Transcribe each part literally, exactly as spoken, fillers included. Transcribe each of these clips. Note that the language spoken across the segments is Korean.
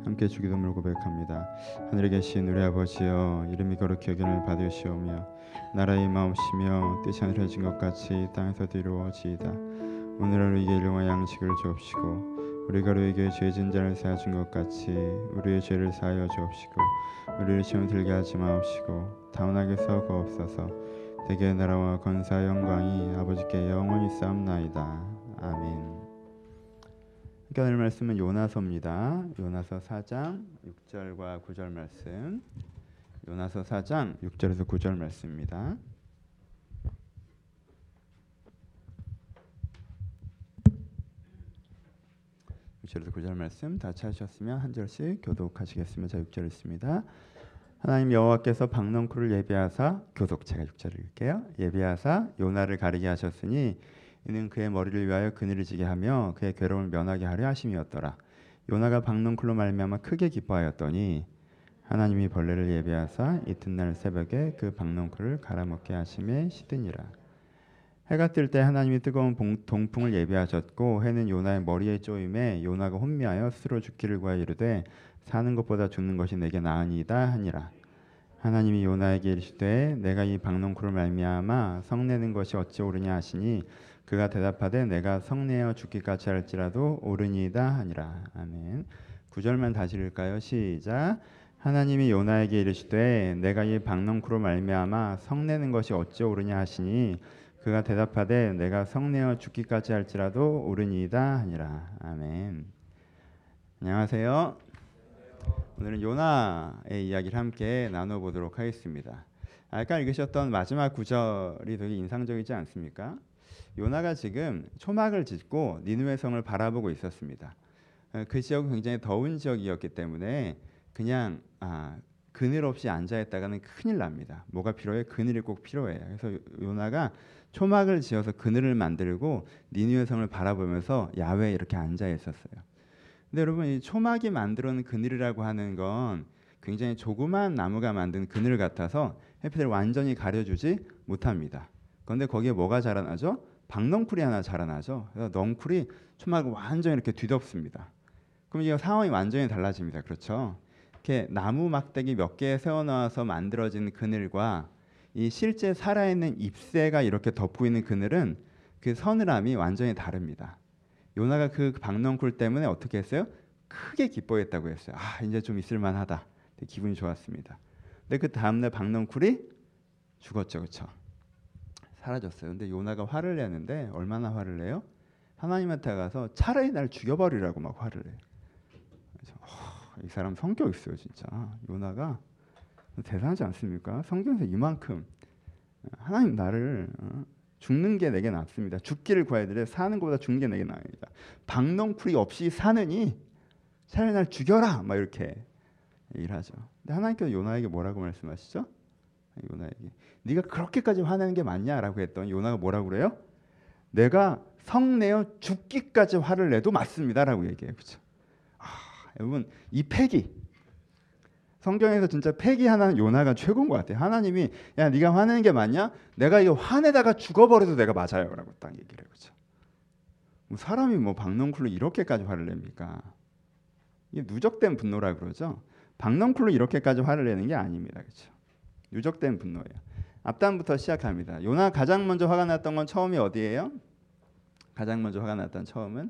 함께 주기도문을 고백합니다. 하늘에 계신 우리 아버지여, 이름이 거룩히 여김을 받으시오며 나라의 임하옵시며 뜻이 하늘에 진 것 같이 땅에서도 이루어지이다. 오늘 하루 이게 일용할 양식을 주옵시고 우리가 우리에게 죄진 자를 사하여 준 것 같이 우리의 죄를 사하여 주옵시고 우리를 시험에 들게 하지 마옵시고 다만 악에서 구하옵소서. 대개 나라와 권세와 영광이 아버지께 영원히 쌓옵나이다. 아멘. 오늘 말씀은 요나서입니다. 요나서 사 장 육 절과 구 절 말씀. 요나서 사 장 육 절에서 구 절 말씀입니다. 육 절에서 구 절 말씀 다 찾으셨으면 한 절씩 교독하시겠습니다. 자, 육 절 있습니다. 하나님 여호와께서 박넝쿨을 예비하사, 교독 제가 육 절을 읽게요. 예비하사 요나를 가리게 하셨으니 이는 그의 머리를 위하여 그늘을 지게 하며 그의 괴로움을 면하게 하려 하심이었더라. 요나가 박넝쿨로 말미암아 크게 기뻐하였더니 하나님이 벌레를 예비하사 이튿날 새벽에 그 박넝쿨을 갈아먹게 하심에 시드니라. 해가 뜰 때 하나님이 뜨거운 동풍을 예비하셨고 해는 요나의 머리에 쪼임에 요나가 혼미하여 스스로 죽기를 구하여 이르되 사는 것보다 죽는 것이 내게 나으니이다 하니라. 하나님이 요나에게 이르시되 내가 이 박넝쿨을 말미암아 성내는 것이 어찌 옳으냐 하시니 그가 대답하되 내가 성내어 죽기까지 할지라도 옳으니이다 하니라. 아멘. 구 절만 다시 읽을까요? 시작. 하나님이 요나에게 이르시되 내가 이 박넝쿨로 말미암아 성내는 것이 어찌 옳으냐 하시니 그가 대답하되 내가 성내어 죽기까지 할지라도 옳으니이다 하니라. 아멘. 안녕하세요. 오늘은 요나의 이야기를 함께 나눠보도록 하겠습니다. 아까 읽으셨던 마지막 구절이 되게 인상적이지 않습니까? 요나가 지금 초막을 짓고 니느웨 성을 바라보고 있었습니다. 그 지역은 굉장히 더운 지역이었기 때문에 그냥 아, 그늘 없이 앉아있다가는 큰일 납니다. 뭐가 필요해? 그늘이 꼭 필요해요. 그래서 요나가 초막을 지어서 그늘을 만들고 니느웨 성을 바라보면서 야외에 이렇게 앉아 있었어요. 근데 여러분, 이 초막이 만들어 놓은 그늘이라고 하는 건 굉장히 조그만 나무가 만든 그늘 같아서 햇빛을 완전히 가려주지 못합니다. 그런데 거기에 뭐가 자라나죠? 박넝쿨이 하나 자라나죠. 그래서 넝쿨이 초막을 완전히 이렇게 뒤덮습니다. 그럼 이 상황이 완전히 달라집니다. 그렇죠? 이렇게 나무 막대기 몇 개 세워놓아서 만들어진 그늘과 이 실제 살아있는 잎새가 이렇게 덮고 있는 그늘은 그 서늘함이 완전히 다릅니다. 요나가 그 박넝쿨 때문에 어떻게 했어요? 크게 기뻐했다고 했어요. 아, 이제 좀 있을만하다. 기분이 좋았습니다. 근데 그 다음날 박넝쿨이 죽었죠, 그렇죠? 사라졌어요. 근데 요나가 화를 내는데 얼마나 화를 내요? 하나님한테 가서 차라리 날 죽여버리라고 막 화를 내요. 그래서, 어, 이 사람 성격 있어요, 진짜. 요나가 대단하지 않습니까? 성경에서 이만큼 하나님 나를 어, 죽는 게 내게 낫습니다. 죽기를 구해야 돼. 사는 것보다 죽는 게 내게 나으니다. 박넝쿨이 없이 사느니 차라리 날 죽여라. 막 이렇게 일하죠. 근데 하나님께서 요나에게 뭐라고 말씀하시죠? 요나에게 네가 그렇게까지 화내는 게 맞냐라고 했더니 요나가 뭐라고 그래요? 내가 성내어 죽기까지 화를 내도 맞습니다라고 얘기해요. 그렇죠? 아, 여러분, 이 패기, 성경에서 진짜 패기 하나는 요나가 최고인 것 같아요. 하나님이 야, 네가 화내는 게 맞냐? 내가 이거 화내다가 죽어버려도 내가 맞아요라고 딱 얘기를 해요. 그렇죠? 뭐 사람이 뭐 박넝쿨로 이렇게까지 화를 냅니까? 이게 누적된 분노라 그러죠. 박넝쿨로 이렇게까지 화를 내는 게 아닙니다. 그렇죠? 누적된 분노예요. 앞단부터 시작합니다. 요나 가장 먼저 화가 났던 건 처음이 어디예요? 가장 먼저 화가 났던 처음은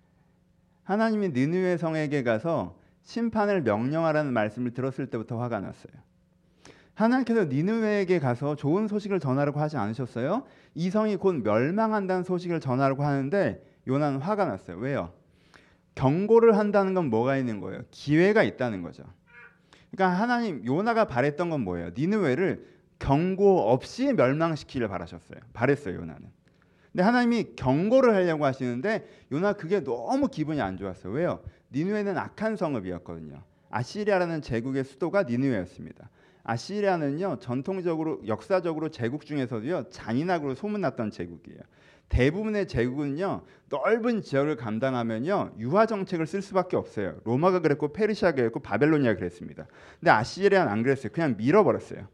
하나님이 느느웨 성에게 가서 심판을 명령하라는 말씀을 들었을 때부터 화가 났어요. 하나님께서 니느웨에게 가서 좋은 소식을 전하라고 하지 않으셨어요? 이 성이 곧 멸망한다는 소식을 전하라고 하는데 요나는 화가 났어요. 왜요? 경고를 한다는 건 뭐가 있는 거예요? 기회가 있다는 거죠. 그러니까 하나님, 요나가 바랬던 건 뭐예요? 니느웨를 경고 없이 멸망시키기를 바라셨어요. 바랬어요, 요나는. 근데 하나님이 경고를 하려고 하시는데 요나 그게 너무 기분이 안 좋았어요. 왜요? 니느웨는 악한 성읍이었거든요. 아시리아라는 제국의 수도가 니느웨였습니다. 아시리아는요, 전통적으로 역사적으로 제국 중에서도요 잔인하고 소문났던 제국이에요. 대부분의 제국은요 넓은 지역을 감당하면요 유화 정책을 쓸 수밖에 없어요. 로마가 그랬고 페르시아가 그랬고 바벨로니아가 그랬습니다. 근데 아시리아는 안 그랬어요. 그냥 밀어버렸어요.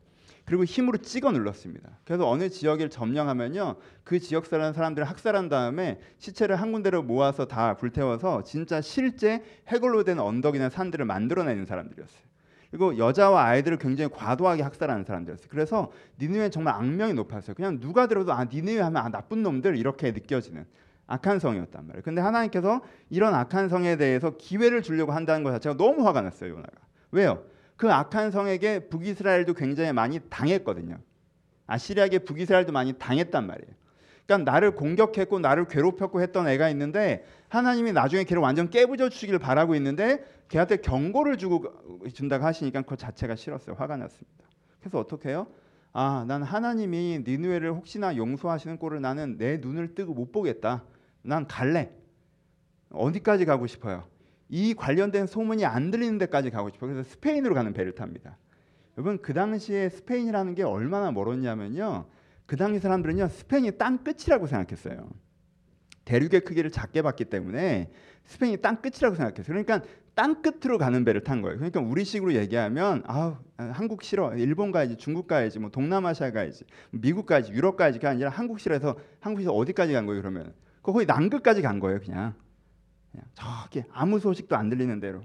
그리고 힘으로 찍어 눌렀습니다. 그래서 어느 지역을 점령하면요, 그 지역 사는 사람들을 학살한 다음에 시체를 한 군데로 모아서 다 불태워서 진짜 실제 해골로 된 언덕이나 산들을 만들어내는 사람들이었어요. 그리고 여자와 아이들을 굉장히 과도하게 학살하는 사람들이었어요. 그래서 니느웨는 정말 악명이 높았어요. 그냥 누가 들어도 아 니느웨 하면 아 나쁜 놈들 이렇게 느껴지는 악한 성이었단 말이에요. 근데 하나님께서 이런 악한 성에 대해서 기회를 주려고 한다는 것 자체가 너무 화가 났어요. 요나가. 왜요? 그 악한 성에게 북이스라엘도 굉장히 많이 당했거든요. 아시리아에게 북이스라엘도 많이 당했단 말이에요. 그러니까 나를 공격했고 나를 괴롭혔고 했던 애가 있는데 하나님이 나중에 걔를 완전 깨부져 주기를 바라고 있는데 걔한테 경고를 주고 준다고 하시니까 그 자체가 싫었어요. 화가 났습니다. 그래서 어떻게 해요? 아, 난 하나님이 니느웨를 혹시나 용서하시는 꼴을 나는 내 눈을 뜨고 못 보겠다. 난 갈래. 어디까지 가고 싶어요? 이 관련된 소문이 안 들리는 데까지 가고 싶어요. 그래서 스페인으로 가는 배를 탑니다. 여러분 그 당시에 스페인이라는 게 얼마나 멀었냐면요. 그 당시 사람들은요 스페인이 땅 끝이라고 생각했어요. 대륙의 크기를 작게 봤기 때문에 스페인이 땅 끝이라고 생각했어요. 그러니까 땅 끝으로 가는 배를 탄 거예요. 그러니까 우리식으로 얘기하면 아우 한국 싫어, 일본 가야지, 중국 가야지, 뭐 동남아시아 가야지, 미국 가야지, 유럽 가야지가 아니라 한국 싫어서 한국에서 어디까지 간 거예요? 그러면 거의 남극까지 간 거예요. 그냥, 그냥 저기 아무 소식도 안 들리는 대로.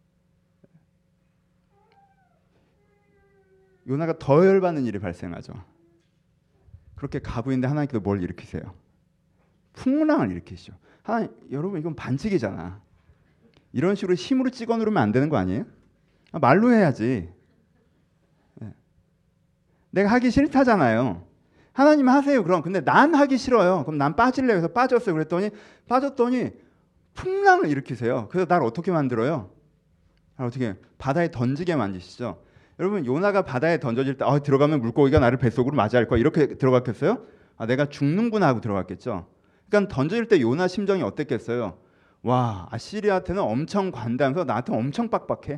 요나가 더 열받는 일이 발생하죠. 그렇게 가고 있는데 하나님께서 뭘 일으키세요? 풍랑을 일으키시죠. 하나님, 여러분 이건 반칙이잖아. 이런 식으로 힘으로 찍어 누르면 안 되는 거 아니에요? 아, 말로 해야지. 네. 내가 하기 싫다잖아요. 하나님 하세요 그럼. 근데 난 하기 싫어요. 그럼 난 빠질래요. 그래서 빠졌어요. 그랬더니 빠졌더니 풍랑을 일으키세요. 그래서 날 어떻게 만들어요? 날 어떻게 바다에 던지게 만드시죠. 여러분 요나가 바다에 던져질 때 아, 들어가면 물고기가 나를 뱃속으로 맞이할 거야 이렇게 들어갔겠어요? 아, 내가 죽는구나 하고 들어갔겠죠. 그러니까 던질 때 요나 심정이 어땠겠어요? 와, 아시리아한테는 엄청 관대하면서 나한테 엄청 빡빡해.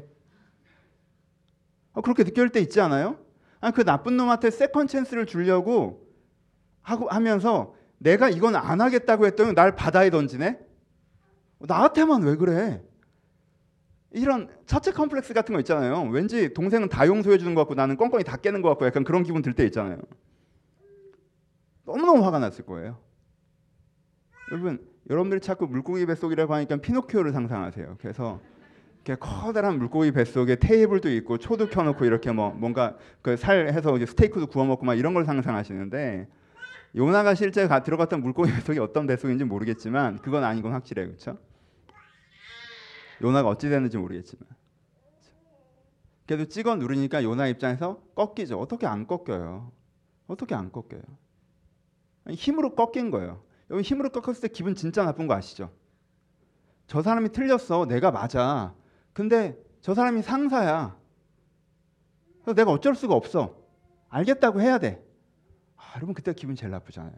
아, 그렇게 느낄 때 있지 않아요? 아, 그 나쁜 놈한테 세컨 찬스를 주려고 하고 하면서 내가 이건 안 하겠다고 했더니 날 바다에 던지네. 나한테만 왜 그래? 이런 처체 컴플렉스 같은 거 있잖아요. 왠지 동생은 다 용서해 주는 것 같고 나는 꽁꽁이 다 깨는 것 같고 약간 그런 기분 들 때 있잖아요. 너무너무 화가 났을 거예요. 여러분, 여러분들이 자꾸 물고기 뱃속이라고 하니까 피노키오를 상상하세요. 그래서 이렇게 커다란 물고기 뱃속에 테이블도 있고 초도 켜놓고 이렇게 뭐 뭔가 그 살 해서 이제 스테이크도 구워 먹고 막 이런 걸 상상하시는데 요나가 실제 가, 들어갔던 물고기 뱃속이 어떤 뱃속인지 모르겠지만 그건 아닌 건 확실해요. 그렇죠? 요나가 어찌 됐는지 모르겠지만 그래도 찍어 누르니까 요나 입장에서 꺾이죠. 어떻게 안 꺾여요? 어떻게 안 꺾여요? 힘으로 꺾인 거예요. 여기 힘으로 꺾었을 때 기분 진짜 나쁜 거 아시죠? 저 사람이 틀렸어. 내가 맞아. 근데 저 사람이 상사야. 그래서 내가 어쩔 수가 없어. 알겠다고 해야 돼. 아, 여러분 그때 기분 제일 나쁘잖아요.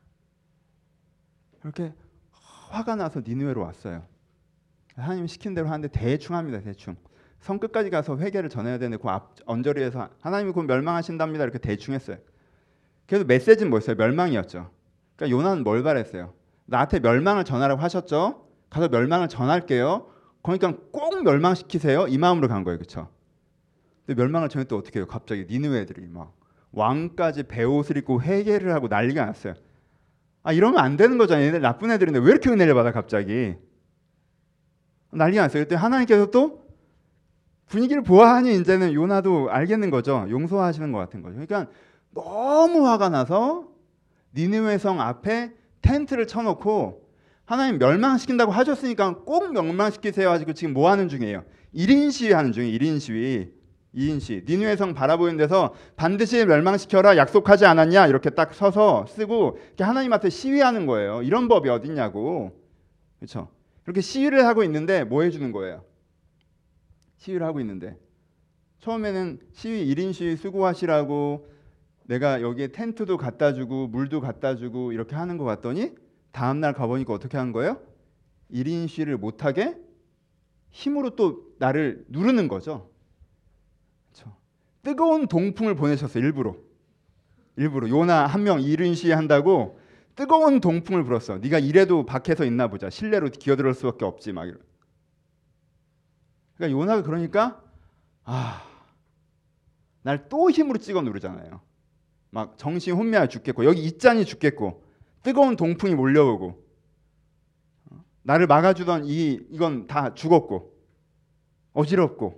이렇게 화가 나서 니느웨로 왔어요. 하나님 시킨 대로 하는데 대충 합니다. 대충. 성 끝까지 가서 회개를 전해야 되는데 그 앞 언저리에서 하나님이 곧 멸망하신답니다. 이렇게 대충 했어요. 그래서 메시지는 뭐였어요? 멸망이었죠. 그러니까 요나는 뭘 바랬어요? 나한테 멸망을 전하라고 하셨죠? 가서 멸망을 전할게요. 그러니까 꼭 멸망시키세요. 이 마음으로 간 거예요. 그렇죠? 근데 멸망을 전했을 때 어떻게 해요? 갑자기 니느웨 애들이 막 왕까지 베옷을 입고 회개를 하고 난리가 났어요. 아, 이러면 안 되는 거잖아요. 얘네 나쁜 애들인데 왜 이렇게 은혜를 받아 갑자기? 난리가 났어요. 그때 하나님께서 또 분위기를 보아하니 이제는 요나도 알겠는 거죠. 용서하시는 것 같은 거죠. 그러니까 너무 화가 나서 니느웨 성 앞에 텐트를 쳐놓고 하나님 멸망시킨다고 하셨으니까 꼭 멸망시키세요 하시고 지금 뭐 하는 중이에요? 일 인 시위 하는 중이에요. 일 인 시위. 이 인 시위. 니느웨 성 바라보는 데서 반드시 멸망시켜라 약속하지 않았냐 이렇게 딱 서서 쓰고 이렇게 하나님한테 시위하는 거예요. 이런 법이 어딨냐고. 그렇죠? 그렇게 시위를 하고 있는데 뭐 해주는 거예요? 시위를 하고 있는데 처음에는 시위 일 인 시위 수고하시라고 내가 여기에 텐트도 갖다 주고 물도 갖다 주고 이렇게 하는 것 같더니 다음날 가보니까 어떻게 한 거예요? 일 인 시위를 못하게 힘으로 또 나를 누르는 거죠. 그렇죠? 뜨거운 동풍을 보내셨어요. 일부러. 일부러 요나 한 명 일 인 시위 한다고 뜨거운 동풍을 불었어. 네가 이래도 밖에서 있나 보자. 실내로 기어들을 수밖에 없지 막 이런. 그러니까 요나가 그러니까 아 날 또 힘으로 찍어 누르잖아요. 막 정신 혼미하여 죽겠고 여기 있자니 죽겠고 뜨거운 동풍이 몰려오고 나를 막아주던 이 이건 다 죽었고 어지럽고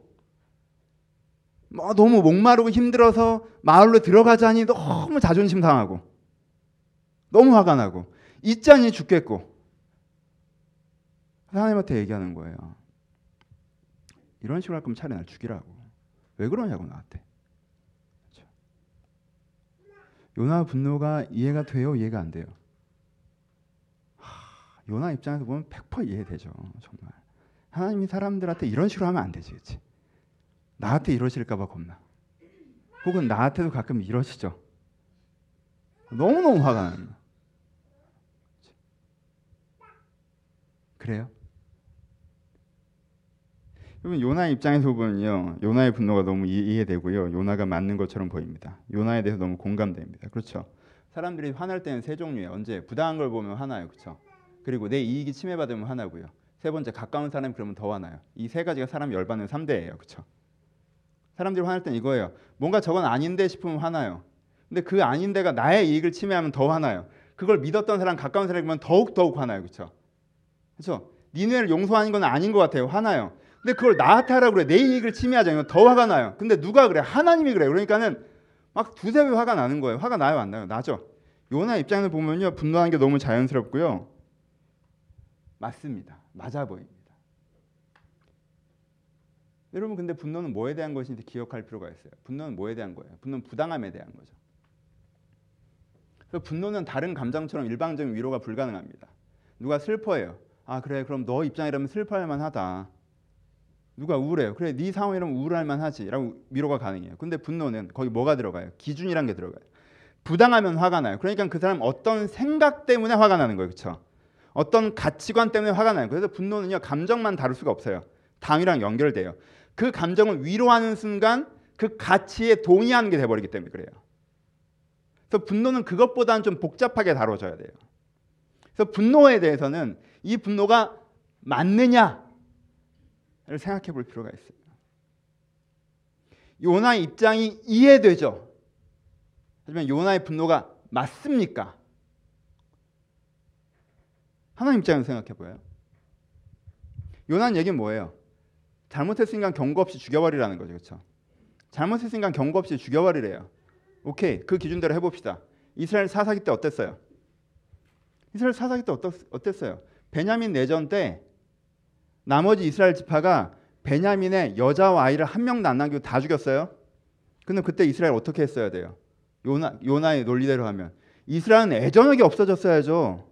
뭐 너무 목마르고 힘들어서 마을로 들어가자니 너무 자존심 상하고 너무 화가 나고 있자니 죽겠고 하나님한테 얘기하는 거예요. 이런 식으로 할 거면 차라리 날 죽이라고. 왜 그러냐고 나한테. 그렇죠? 요나 분노가 이해가 돼요? 이해가 안 돼요? 하, 요나 입장에서 보면 백 퍼센트 이해되죠. 정말. 하나님이 사람들한테 이런 식으로 하면 안 되지. 그치? 나한테 이러실까 봐 겁나. 혹은 나한테도 가끔 이러시죠. 너무너무 화가 나는 거예요. 그래요? 여러분 요나 입장에서 보면요. 요나의 분노가 너무 이해되고요. 요나가 맞는 것처럼 보입니다. 요나에 대해서 너무 공감됩니다. 그렇죠? 사람들이 화날 때는 세 종류예요. 언제? 부당한 걸 보면 화나요. 그렇죠? 그리고 내 이익이 침해받으면 화나고요. 세 번째 가까운 사람이 그러면 더 화나요. 이 세 가지가 사람 열받는 삼 대예요. 그렇죠? 사람들이 화날 땐 이거예요. 뭔가 저건 아닌데 싶으면 화나요. 근데 그 아닌데가 나의 이익을 침해하면 더 화나요. 그걸 믿었던 사람, 가까운 사람이면 더욱 더욱 화나요. 그렇죠? 그렇죠? 니네를 용서하는 건 아닌 것 같아요. 화나요. 근데 그걸 나한테 하라고 그래. 내 이익을 침해하자면 더 화가 나요. 근데 누가 그래? 하나님이 그래. 그러니까는 막 두세 배 화가 나는 거예요. 화가 나요, 안 나요? 나죠. 요나 입장에서 보면요, 분노하는 게 너무 자연스럽고요. 맞습니다. 맞아 보입니다. 여러분, 근데 분노는 뭐에 대한 것인지 기억할 필요가 있어요. 분노는 뭐에 대한 거예요? 분노는 부당함에 대한 거죠. 그래서 분노는 다른 감정처럼 일방적인 위로가 불가능합니다. 누가 슬퍼해요. 아 그래, 그럼 너 입장이라면 슬퍼할 만하다. 누가 우울해요. 그래, 네 상황이라면 우울할 만하지 라고 위로가 가능해요. 근데 분노는 거기 뭐가 들어가요? 기준이란 게 들어가요. 부당하면 화가 나요. 그러니까 그 사람 어떤 생각 때문에 화가 나는 거예요. 그렇죠? 어떤 가치관 때문에 화가 나요. 그래서 분노는요, 감정만 다룰 수가 없어요. 당위랑 연결돼요. 그 감정을 위로하는 순간 그 가치에 동의하는 게 돼버리기 때문에 그래요. 그래서 분노는 그것보다는 좀 복잡하게 다뤄져야 돼요. 그래서 분노에 대해서는 이 분노가 맞느냐를 생각해 볼 필요가 있어요. 요나의 입장이 이해되죠. 하지만 요나의 분노가 맞습니까? 하나님 입장에서 생각해 보여요. 요나의 얘기는 뭐예요? 잘못했으니까 경고 없이 죽여버리라는 거죠. 그렇죠? 잘못했으니까 경고 없이 죽여버리래요. 오케이, 그 기준대로 해봅시다. 이스라엘 사사기 때 어땠어요? 이스라엘 사사기 때 어떻, 어땠어요? 베냐민 내전 때 나머지 이스라엘 지파가 베냐민의 여자와 아이를 한 명도 안 남기고 다 죽였어요. 근데 그때 이스라엘 어떻게 했어야 돼요? 요나, 요나의 논리대로 하면 이스라엘은 애정하게 없어졌어야죠.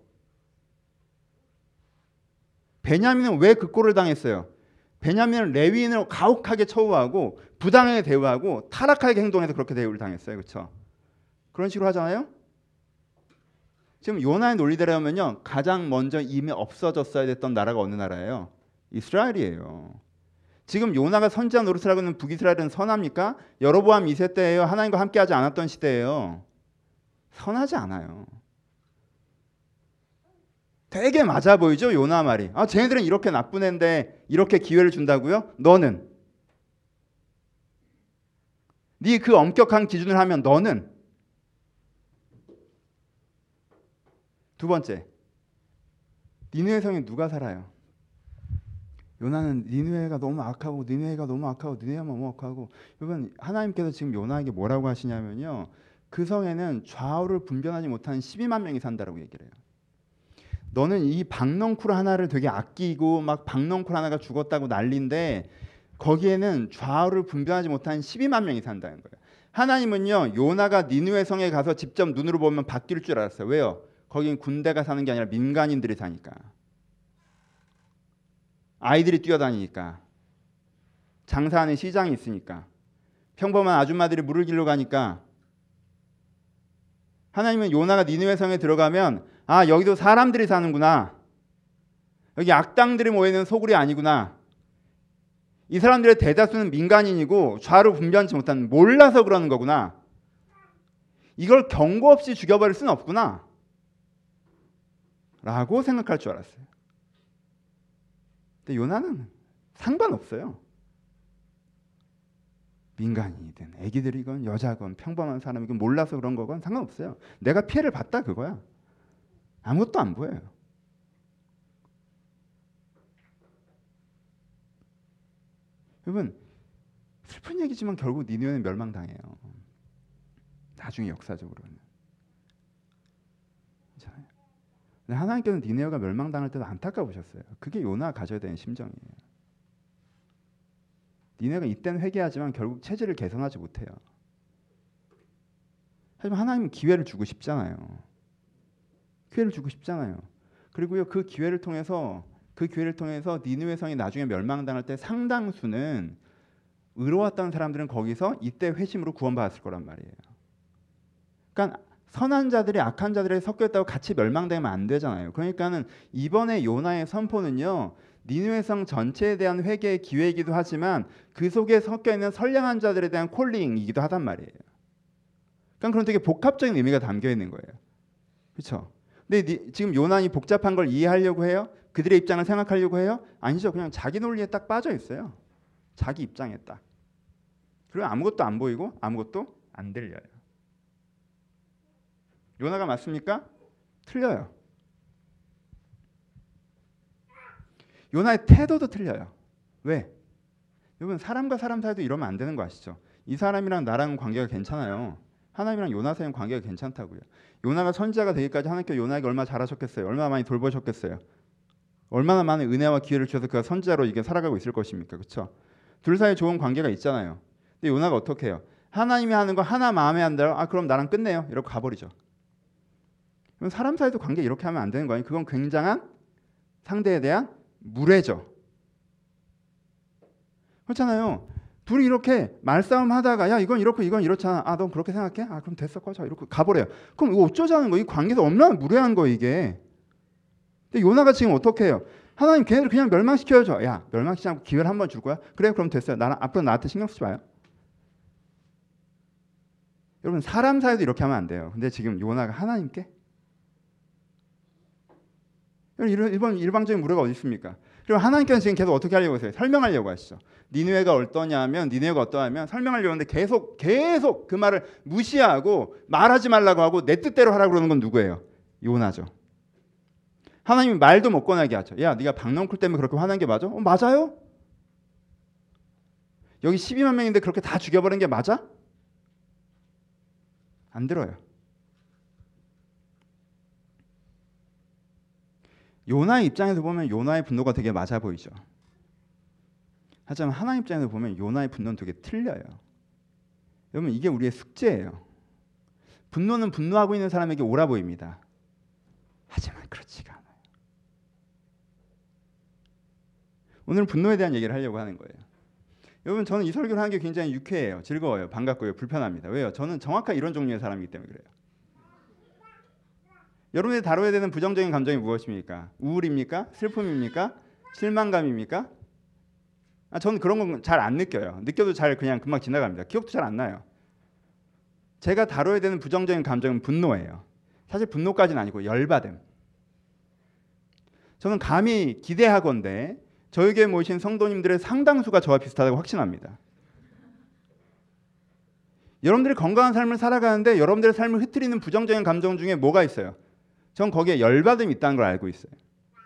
베냐민은 왜 그 꼴을 당했어요? 베냐민은 레위인을 가혹하게 처우하고 부당하게 대우하고 타락하게 행동해서 그렇게 대우를 당했어요. 그렇죠? 그런 식으로 하잖아요. 지금 요나의 논리대로 하면요, 가장 먼저 이미 없어졌어야 됐던 나라가 어느 나라예요? 이스라엘이에요. 지금 요나가 선지자 노릇을 하고 있는 북이스라엘은 선합니까? 여로보암 이 세 때예요. 하나님과 함께하지 않았던 시대예요. 선하지 않아요. 되게 맞아 보이죠? 요나 말이. 아, 쟤네들은 이렇게 나쁜 애인데 이렇게 기회를 준다고요? 너는? 네 그 엄격한 기준을 하면 너는? 두 번째, 니느웨 성에 누가 살아요? 요나는 니느웨가 너무 악하고 니느웨가 너무 악하고 니느웨가 너무 악하고. 여러분, 하나님께서 지금 요나에게 뭐라고 하시냐면요, 그 성에는 좌우를 분별하지 못하는 십이만 명이 산다라고 얘기를 해요. 너는 이 박넝쿨 하나를 되게 아끼고 막 박넝쿨 하나가 죽었다고 난리인데 거기에는 좌우를 분별하지 못한 십이만 명이 산다는 거예요. 하나님은요, 요나가 니느웨 성에 가서 직접 눈으로 보면 바뀔 줄 알았어요. 왜요? 거긴 군대가 사는 게 아니라 민간인들이 사니까. 아이들이 뛰어다니니까. 장사하는 시장이 있으니까. 평범한 아줌마들이 물을 길러 가니까. 하나님은 요나가 니느웨 성에 들어가면 아, 여기도 사람들이 사는구나. 여기 악당들이 모이는 소굴이 아니구나. 이 사람들의 대다수는 민간인이고 좌로 분별하지 못하는, 몰라서 그러는 거구나. 이걸 경고 없이 죽여버릴 수는 없구나 라고 생각할 줄 알았어요. 근데 요나는 상관없어요. 민간인이든 애기들이건 여자건 평범한 사람이건 몰라서 그런 거건 상관없어요. 내가 피해를 봤다 그거야. 아무것도 안 보여요. 여러분 슬픈 얘기지만 결국 니느웨는 멸망당해요. 나중에 역사적으로는. 그렇잖아요. 근데 하나님께서는 니느웨가 멸망당할 때도 안타까우셨어요. 그게 요나가 가져야 되는 심정이에요. 니네가 이때는 회개하지만 결국 체질을 개선하지 못해요. 하지만 하나님은 기회를 주고 싶잖아요. 기회를 주고 싶잖아요. 그리고요 그 기회를 통해서 그 기회를 통해서 니느웨 성이 나중에 멸망당할 때 상당수는 의로웠던 사람들은 거기서 이때 회심으로 구원받았을 거란 말이에요. 그러니까 선한 자들이 악한 자들에 섞여 있다고 같이 멸망되면 안 되잖아요. 그러니까는 이번에 요나의 선포는요. 니느웨 성 전체에 대한 회개의 기회이기도 하지만 그 속에 섞여 있는 선량한 자들에 대한 콜링이기도 하단 말이에요. 그러니까 그런 되게 복합적인 의미가 담겨 있는 거예요. 그렇죠? 근데 니, 지금 요나이 복잡한 걸 이해하려고 해요? 그들의 입장을 생각하려고 해요? 아니죠. 그냥 자기 논리에 딱 빠져 있어요. 자기 입장에 딱. 그리고 아무것도 안 보이고 아무것도 안 들려요. 요나가 맞습니까? 틀려요. 요나의 태도도 틀려요. 왜? 여러분 사람과 사람 사이도 이러면 안 되는 거 아시죠? 이 사람이랑 나랑 관계가 괜찮아요. 하나님이랑 요나 사이는 관계가 괜찮다고요. 요나가 선지자가 되기까지 하나님께서 요나에게 얼마나 잘하셨겠어요? 얼마나 많이 돌보셨겠어요? 얼마나 많은 은혜와 기회를 주셔서 그가 선지자로 이게 살아가고 있을 것입니까? 그렇죠? 둘 사이에 좋은 관계가 있잖아요. 근데 요나가 어떻게 해요? 하나님이 하는 거 하나 마음에 안 들어? 아 그럼 나랑 끝내요. 이러고 가버리죠. 그럼 사람 사이도 관계 이렇게 하면 안 되는 거 아니에요? 그건 굉장한 상대에 대한 무례죠. 그렇잖아요. 둘이 이렇게 말싸움 하다가 야 이건 이렇고 이건 이렇잖아. 아 넌 그렇게 생각해? 아 그럼 됐어 꺼져. 이렇게 가버려요. 그럼 이거 어쩌자는 거야? 이 관계에서 얼마나 무례한 거 이게. 근데 요나가 지금 어떻게 해요? 하나님 걔네들 그냥 멸망시켜야죠. 야 멸망시키지 않고 기회를 한번 줄 거야? 그래 그럼 됐어요. 나랑 앞으로 나한테 신경 쓰지 마요. 여러분 사람 사이도 이렇게 하면 안 돼요. 근데 지금 요나가 하나님께 이런 일방적인 무례가 어디 있습니까? 그리고 하나님께서는 지금 계속 어떻게 하려고 하세요? 설명하려고 하시죠. 니느웨가 어떠냐면 니느웨가 어떠하면 설명하려고 하는데 계속 계속 그 말을 무시하고 말하지 말라고 하고 내 뜻대로 하라고 그러는 건 누구예요? 요나죠. 하나님이 말도 못 꺼내게 하죠. 야 네가 박넝쿨 때문에 그렇게 화난 게 맞아? 어, 맞아요? 여기 십이만 명인데 그렇게 다 죽여버린 게 맞아? 안 들어요. 요나의 입장에서 보면 요나의 분노가 되게 맞아 보이죠. 하지만 하나님 입장에서 보면 요나의 분노는 되게 틀려요. 여러분 이게 우리의 숙제예요. 분노는 분노하고 있는 사람에게 옳아 보입니다. 하지만 그렇지가 않아요. 오늘 분노에 대한 얘기를 하려고 하는 거예요. 여러분 저는 이 설교를 하는 게 굉장히 유쾌해요. 즐거워요. 반갑고요. 불편합니다. 왜요? 저는 정확하게 이런 종류의 사람이기 때문에 그래요. 여러분이 다뤄야 되는 부정적인 감정이 무엇입니까? 우울입니까? 슬픔입니까? 실망감입니까? 아, 저는 그런 건 잘 안 느껴요. 느껴도 잘 그냥 금방 지나갑니다. 기억도 잘 안 나요. 제가 다뤄야 되는 부정적인 감정은 분노예요. 사실 분노까지는 아니고 열받음. 저는 감히 기대하건대 저희 교회에 모이신 성도님들의 상당수가 저와 비슷하다고 확신합니다. 여러분들이 건강한 삶을 살아가는데 여러분들의 삶을 흐트리는 부정적인 감정 중에 뭐가 있어요? 전 거기에 열받음이 있다는 걸 알고 있어요.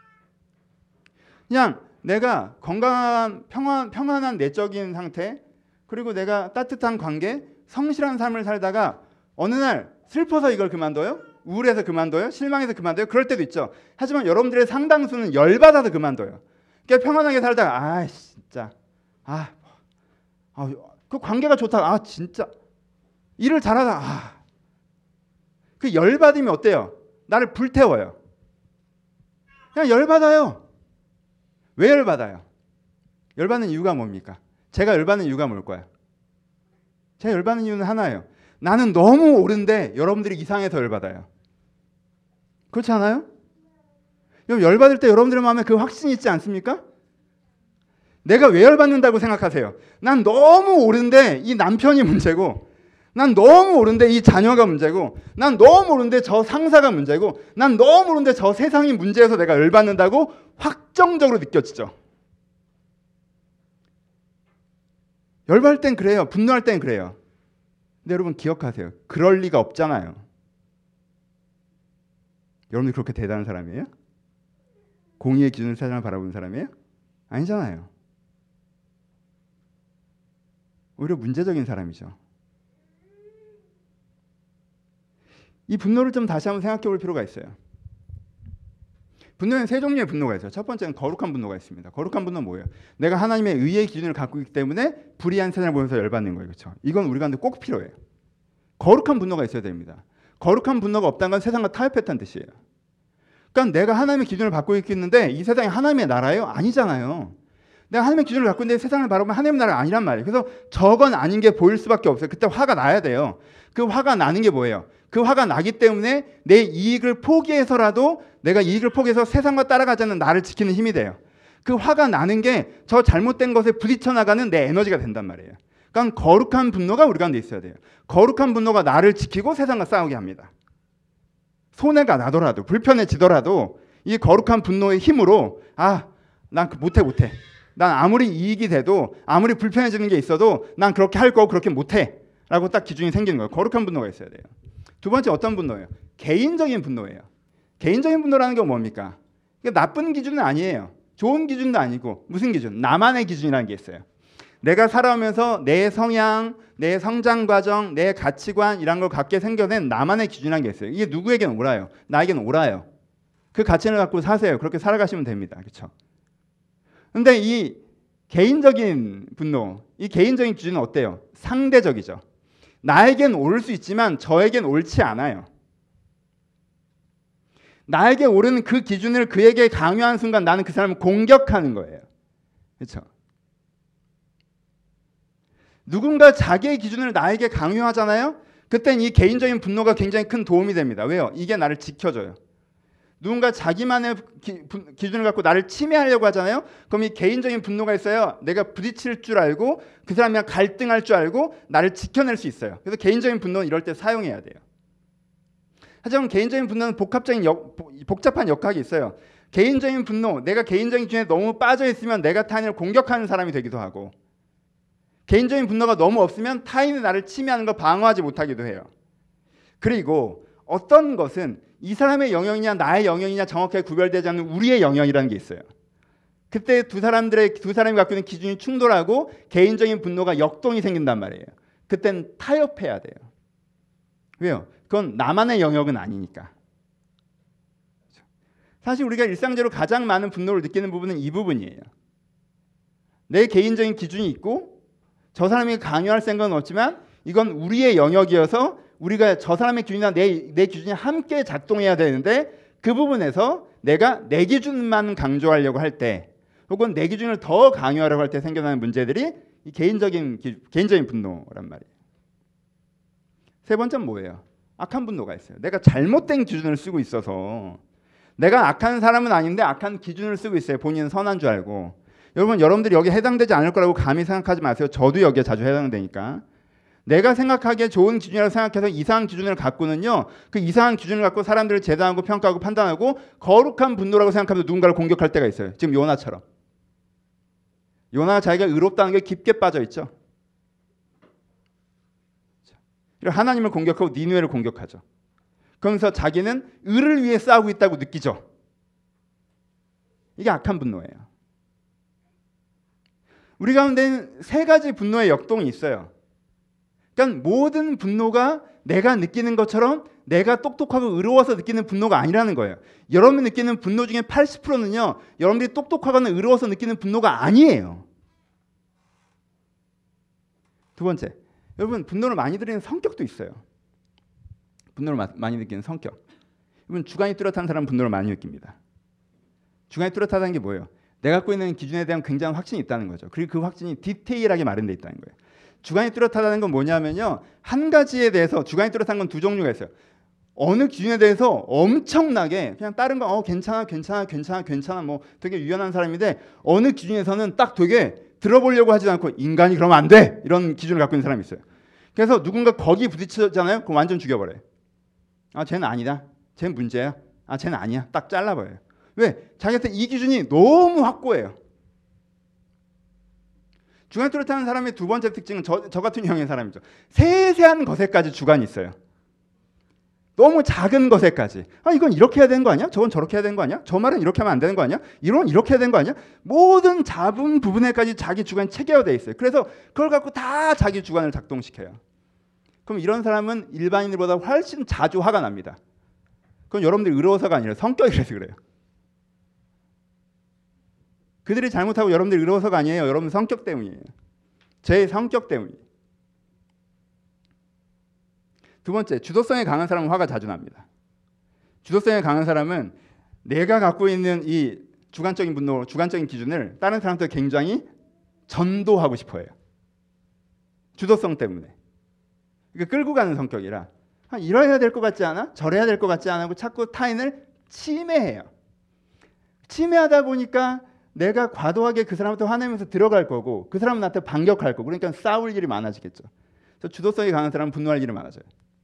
그냥 내가 건강한 평안, 평안한 내적인 상태 그리고 내가 따뜻한 관계 성실한 삶을 살다가 어느 날 슬퍼서 이걸 그만둬요? 우울해서 그만둬요? 실망해서 그만둬요? 그럴 때도 있죠. 하지만 여러분들의 상당수는 열받아서 그만둬요. 그러니까 평안하게 살다가 아 진짜 아, 아, 그 관계가 좋다. 아 진짜 일을 잘하다. 아, 그 열받음이 어때요? 나를 불태워요. 그냥 열받아요. 왜 열받아요? 열받는 이유가 뭡니까? 제가 열받는 이유가 뭘까요? 제가 열받는 이유는 하나예요. 나는 너무 옳은데 여러분들이 이상해서 열받아요. 그렇지 않아요? 열받을 때 여러분들의 마음에 그 확신이 있지 않습니까? 내가 왜 열받는다고 생각하세요? 난 너무 옳은데 이 남편이 문제고 난 너무 옳은데 이 자녀가 문제고 난 너무 옳은데 저 상사가 문제고 난 너무 옳은데 저 세상이 문제여서 내가 열받는다고 확정적으로 느껴지죠. 열받을 땐 그래요. 분노할 땐 그래요. 근데 여러분 기억하세요. 그럴 리가 없잖아요. 여러분들 그렇게 대단한 사람이에요? 공의의 기준으로 세상을 바라보는 사람이에요? 아니잖아요. 오히려 문제적인 사람이죠. 이 분노를 좀 다시 한번 생각해 볼 필요가 있어요. 분노에는 세 종류의 분노가 있어요. 첫 번째는 거룩한 분노가 있습니다. 거룩한 분노는 뭐예요? 내가 하나님의 의의 기준을 갖고 있기 때문에 불의한 세상을 보면서 열받는 거예요. 그렇죠? 이건 우리가 꼭 필요해요. 거룩한 분노가 있어야 됩니다. 거룩한 분노가 없다는 건 세상과 타협했다는 뜻이에요. 그러니까 내가 하나님의 기준을 갖고 있겠는데 이 세상이 하나님의 나라예요? 아니잖아요. 내가 하나님의 기준을 갖고 있는데 세상을 바라보면 하나님의 나라가 아니란 말이에요. 그래서 저건 아닌 게 보일 수밖에 없어요. 그때 화가 나야 돼요. 그 화가 나는 게 뭐예요? 그 화가 나기 때문에 내 이익을 포기해서라도 내가 이익을 포기해서 세상과 따라가지 않는 나를 지키는 힘이 돼요. 그 화가 나는 게 저 잘못된 것에 부딪혀 나가는 내 에너지가 된단 말이에요. 그러니까 거룩한 분노가 우리 가운데 있어야 돼요. 거룩한 분노가 나를 지키고 세상과 싸우게 합니다. 손해가 나더라도 불편해지더라도 이 거룩한 분노의 힘으로 아, 난 못해 못해. 난 아무리 이익이 돼도 아무리 불편해지는 게 있어도 난 그렇게 할 거고 그렇게 못해 라고 딱 기준이 생기는 거예요. 거룩한 분노가 있어야 돼요. 두 번째 어떤 분노예요? 개인적인 분노예요. 개인적인 분노라는 게 뭡니까? 이게 나쁜 기준은 아니에요. 좋은 기준도 아니고 무슨 기준? 나만의 기준이라는 게 있어요. 내가 살아오면서 내 성향, 내 성장 과정, 내 가치관 이런 걸 갖게 생겨낸 나만의 기준이라는 게 있어요. 이게 누구에게는 옳아요. 나에게는 옳아요. 그 가치를 갖고 사세요. 그렇게 살아가시면 됩니다. 그렇죠? 근데 이 개인적인 분노, 이 개인적인 기준은 어때요? 상대적이죠. 나에겐 옳을 수 있지만 저에겐 옳지 않아요. 나에게 옳은 그 기준을 그에게 강요한 순간 나는 그 사람을 공격하는 거예요. 그렇죠? 누군가 자기의 기준을 나에게 강요하잖아요. 그땐 이 개인적인 분노가 굉장히 큰 도움이 됩니다. 왜요? 이게 나를 지켜줘요. 누군가 자기만의 기, 기준을 갖고 나를 침해하려고 하잖아요. 그럼 이 개인적인 분노가 있어요. 내가 부딪힐 줄 알고 그 사람이랑 갈등할 줄 알고 나를 지켜낼 수 있어요. 그래서 개인적인 분노는 이럴 때 사용해야 돼요. 하지만 개인적인 분노는 복합적인 역, 복잡한 역학이 있어요. 개인적인 분노, 내가 개인적인 기준에 너무 빠져 있으면 내가 타인을 공격하는 사람이 되기도 하고, 개인적인 분노가 너무 없으면 타인이 나를 침해하는 걸 방어하지 못하기도 해요. 그리고 어떤 것은 이 사람의 영역이냐 나의 영역이냐 정확하게 구별되지 않는 우리의 영역이라는 게 있어요. 그때 두 사람들의 두 사람이 갖고 있는 기준이 충돌하고 개인적인 분노가 역동이 생긴단 말이에요. 그땐 타협해야 돼요. 왜요? 그건 나만의 영역은 아니니까. 사실 우리가 일상적으로 가장 많은 분노를 느끼는 부분은 이 부분이에요. 내 개인적인 기준이 있고 저 사람이 강요할 생각은 없지만 이건 우리의 영역이어서 우리가 저 사람의 기준이나 내, 내 기준이 함께 작동해야 되는데 그 부분에서 내가 내 기준만 강조하려고 할 때 혹은 내 기준을 더 강요하려고 할 때 생겨나는 문제들이 이 개인적인, 기, 개인적인 분노란 말이에요. 세 번째는 뭐예요? 악한 분노가 있어요. 내가 잘못된 기준을 쓰고 있어서 내가 악한 사람은 아닌데 악한 기준을 쓰고 있어요. 본인은 선한 줄 알고. 여러분, 여러분들이 여기에 해당되지 않을 거라고 감히 생각하지 마세요. 저도 여기에 자주 해당되니까. 내가 생각하기에 좋은 기준이라고 생각해서 이상한 기준을 갖고는요. 그 이상한 기준을 갖고 사람들을 재단하고 평가하고 판단하고 거룩한 분노라고 생각하면서 누군가를 공격할 때가 있어요. 지금 요나처럼. 요나가 자기가 의롭다는 게 깊게 빠져 있죠. 하나님을 공격하고 니느웨를 공격하죠. 그러면서 자기는 의를 위해 싸우고 있다고 느끼죠. 이게 악한 분노예요. 우리 가운데는 세 가지 분노의 역동이 있어요. 그러니까 모든 분노가 내가 느끼는 것처럼 내가 똑똑하고 의로워서 느끼는 분노가 아니라는 거예요. 여러분이 느끼는 분노 중에 팔십 퍼센트는요. 여러분들이 똑똑하거나 의로워서 느끼는 분노가 아니에요. 두 번째, 여러분 분노를 많이 느끼는 성격도 있어요. 분노를 마, 많이 느끼는 성격. 여러분 주관이 뚜렷한 사람은 분노를 많이 느낍니다. 주관이 뚜렷하다는 게 뭐예요? 내가 갖고 있는 기준에 대한 굉장한 확신이 있다는 거죠. 그리고 그 확신이 디테일하게 마련되어 있다는 거예요. 주관이 뚜렷하다는 건 뭐냐면요. 한 가지에 대해서 주관이 뚜렷한 건 두 종류가 있어요. 어느 기준에 대해서 엄청나게 그냥 다른 거 어, 괜찮아 괜찮아 괜찮아 괜찮아 뭐 되게 유연한 사람인데 어느 기준에서는 딱 되게 들어보려고 하지 않고 인간이 그러면 안 돼 이런 기준을 갖고 있는 사람이 있어요. 그래서 누군가 거기 부딪히잖아요. 그럼 완전 죽여버려요. 아 쟤는 아니다. 쟤는 문제야. 아 쟤는 아니야. 딱 잘라버려요. 왜? 자기한테 이 기준이 너무 확고해요. 주관이 뚜렷한 사람의 두 번째 특징은 저, 저 같은 유형의 사람이죠. 세세한 것에까지 주관이 있어요. 너무 작은 것에까지. 아, 이건 이렇게 해야 되는 거 아니야? 저건 저렇게 해야 되는 거 아니야? 저 말은 이렇게 하면 안 되는 거 아니야? 이런 이렇게 해야 되는 거 아니야? 모든 작은 부분에까지 자기 주관이 체계화되어 있어요. 그래서 그걸 갖고 다 자기 주관을 작동시켜요. 그럼 이런 사람은 일반인들보다 훨씬 자주 화가 납니다. 그건 여러분들이 의로워서가 아니라 성격이 그래서 그래요. 그들이 잘못하고 여러분들이 의로워서가 아니에요. 여러분 성격 때문이에요. 제 성격 때문이에요. 두 번째, 주도성이 강한 사람은 화가 자주 납니다. 주도성이 강한 사람은 내가 갖고 있는 이 주관적인 분노, 주관적인 기준을 다른 사람한테 굉장히 전도하고 싶어 해요. 주도성 때문에. 그러니까 끌고 가는 성격이라 아, 이래야 될 것 같지 않아? 저래야 될 것 같지 않아? 하고 자꾸 타인을 침해해요. 침해하다 보니까 내가 과도하게 그 사람한테 화내면서 들어갈 거고 그 사람은 나한테 반격할 거고 그러니까 싸울 일이 많아지겠죠. 그래서 주도성이 강한 사람은 분노할 일이 많아져요.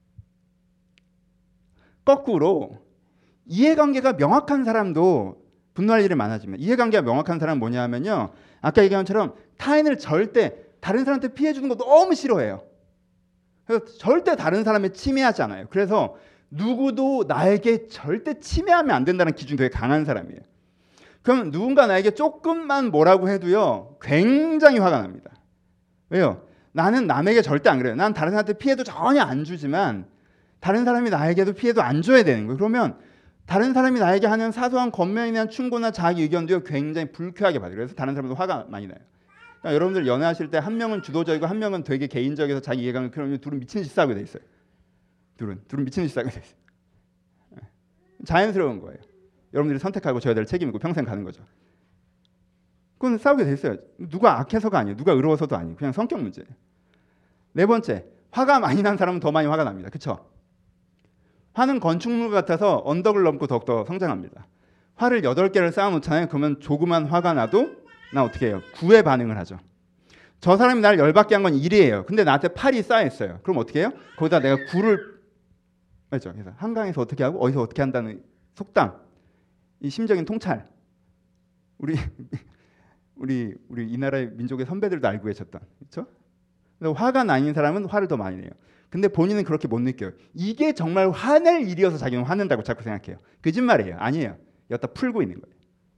거꾸로 이해관계가 명확한 사람도 분노할 일이 많아집니다. 이해관계가 명확한 사람은 뭐냐 하면요. 아까 얘기한 것처럼 타인을 절대 다른 사람한테 피해 주는 거 너무 싫어해요. 그래서 절대 다른 사람에 침해하지 않아요. 그래서 누구도 나에게 절대 침해하면 안 된다는 기준이 되게 강한 사람이에요. 그럼 누군가 나에게 조금만 뭐라고 해도요. 굉장히 화가 납니다. 왜요? 나는 남에게 절대 안 그래요. 난 다른 사람한테 피해도 전혀 안 주지만 다른 사람이 나에게도 피해도 안 줘야 되는 거예요. 그러면 다른 사람이 나에게 하는 사소한 겉면에 대한 충고나 자기 의견도요. 굉장히 불쾌하게 받아요. 그래서 다른 사람도 화가 많이 나요. 그러니까 여러분들 연애하실 때 한 명은 주도적이고 한 명은 되게 개인적이어서 자기 이해관계 그러면 둘은 미친 듯이 싸우게 돼 있어요. 둘은 둘은 미친 듯이 싸우게 돼 있어요. 자연스러운 거예요. 여러분들이 선택하고 져야 될 책임이고 평생 가는 거죠. 그건 싸우게 돼 있어요. 누가 악해서가 아니에요. 누가 의로워서도 아니에요. 그냥 성격 문제예요. 네 번째, 화가 많이 난 사람은 더 많이 화가 납니다. 그렇죠? 화는 건축물 같아서 언덕을 넘고 더욱더 성장합니다. 화를 여덟 개를 쌓아놓잖아요. 그러면 조그만 화가 나도 나 어떻게 해요? 구에 반응을 하죠. 저 사람이 날 열받게 한 건 일이에요. 근데 나한테 팔이 쌓여있어요. 그럼 어떻게 해요? 거기다 내가 구를 맞죠? 그래서 한강에서 어떻게 하고 어디서 어떻게 한다는 속담, 이 심적인 통찰. 우리 우리 우리 이 나라의 민족의 선배들도 알고 계셨던, 그렇죠? 화가 나는 사람은 화를 더 많이 내요. 근데 본인은 그렇게 못 느껴요. 이게 정말 화낼 일이어서 자기는 화낸다고 자꾸 생각해요. 거짓말이에요. 아니에요. 여기다 풀고 있는 거예요.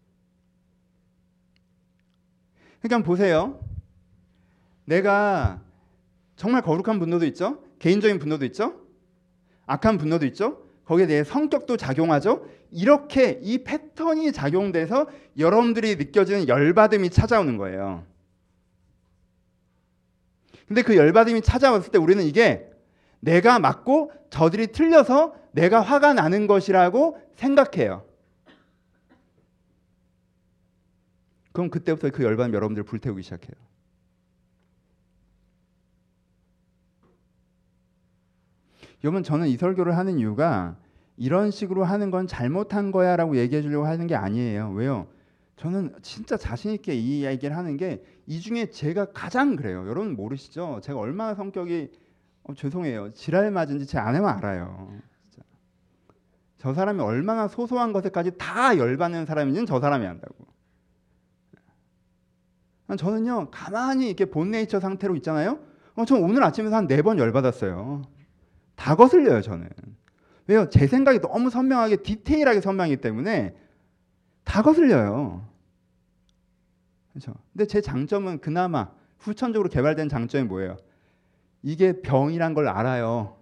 그러니까 보세요. 내가 정말 거룩한 분노도 있죠. 개인적인 분노도 있죠. 악한 분노도 있죠. 거기에 대해 성격도 작용하죠. 이렇게 이 패턴이 작용돼서 여러분들이 느껴지는 열받음이 찾아오는 거예요. 근데 그 열받음이 찾아왔을 때 우리는 이게 내가 맞고 저들이 틀려서 내가 화가 나는 것이라고 생각해요. 그럼 그때부터 그 열받음 여러분들을 불태우기 시작해요. 여러분, 저는 이 설교를 하는 이유가 이런 식으로 하는 건 잘못한 거야 라고 얘기해 주려고 하는 게 아니에요. 왜요? 저는 진짜 자신 있게 이 얘기를 하는 게 이 중에 제가 가장 그래요. 여러분 모르시죠? 제가 얼마나 성격이 어, 죄송해요. 지랄 맞은지 제 아내만 알아요. 진짜. 저 사람이 얼마나 소소한 것에까지 다 열받는 사람인지는 저 사람이 안다고. 저는요 가만히 이렇게 본네이처 상태로 있잖아요. 어, 저 오늘 아침에서 한 네 번 열받았어요. 다 거슬려요 저는. 왜요? 제 생각이 너무 선명하게 디테일하게 선명하기 때문에 다 거슬려요. 그렇죠? 근데 제 장점은 그나마 후천적으로 개발된 장점이 뭐예요? 이게 병이란 걸 알아요.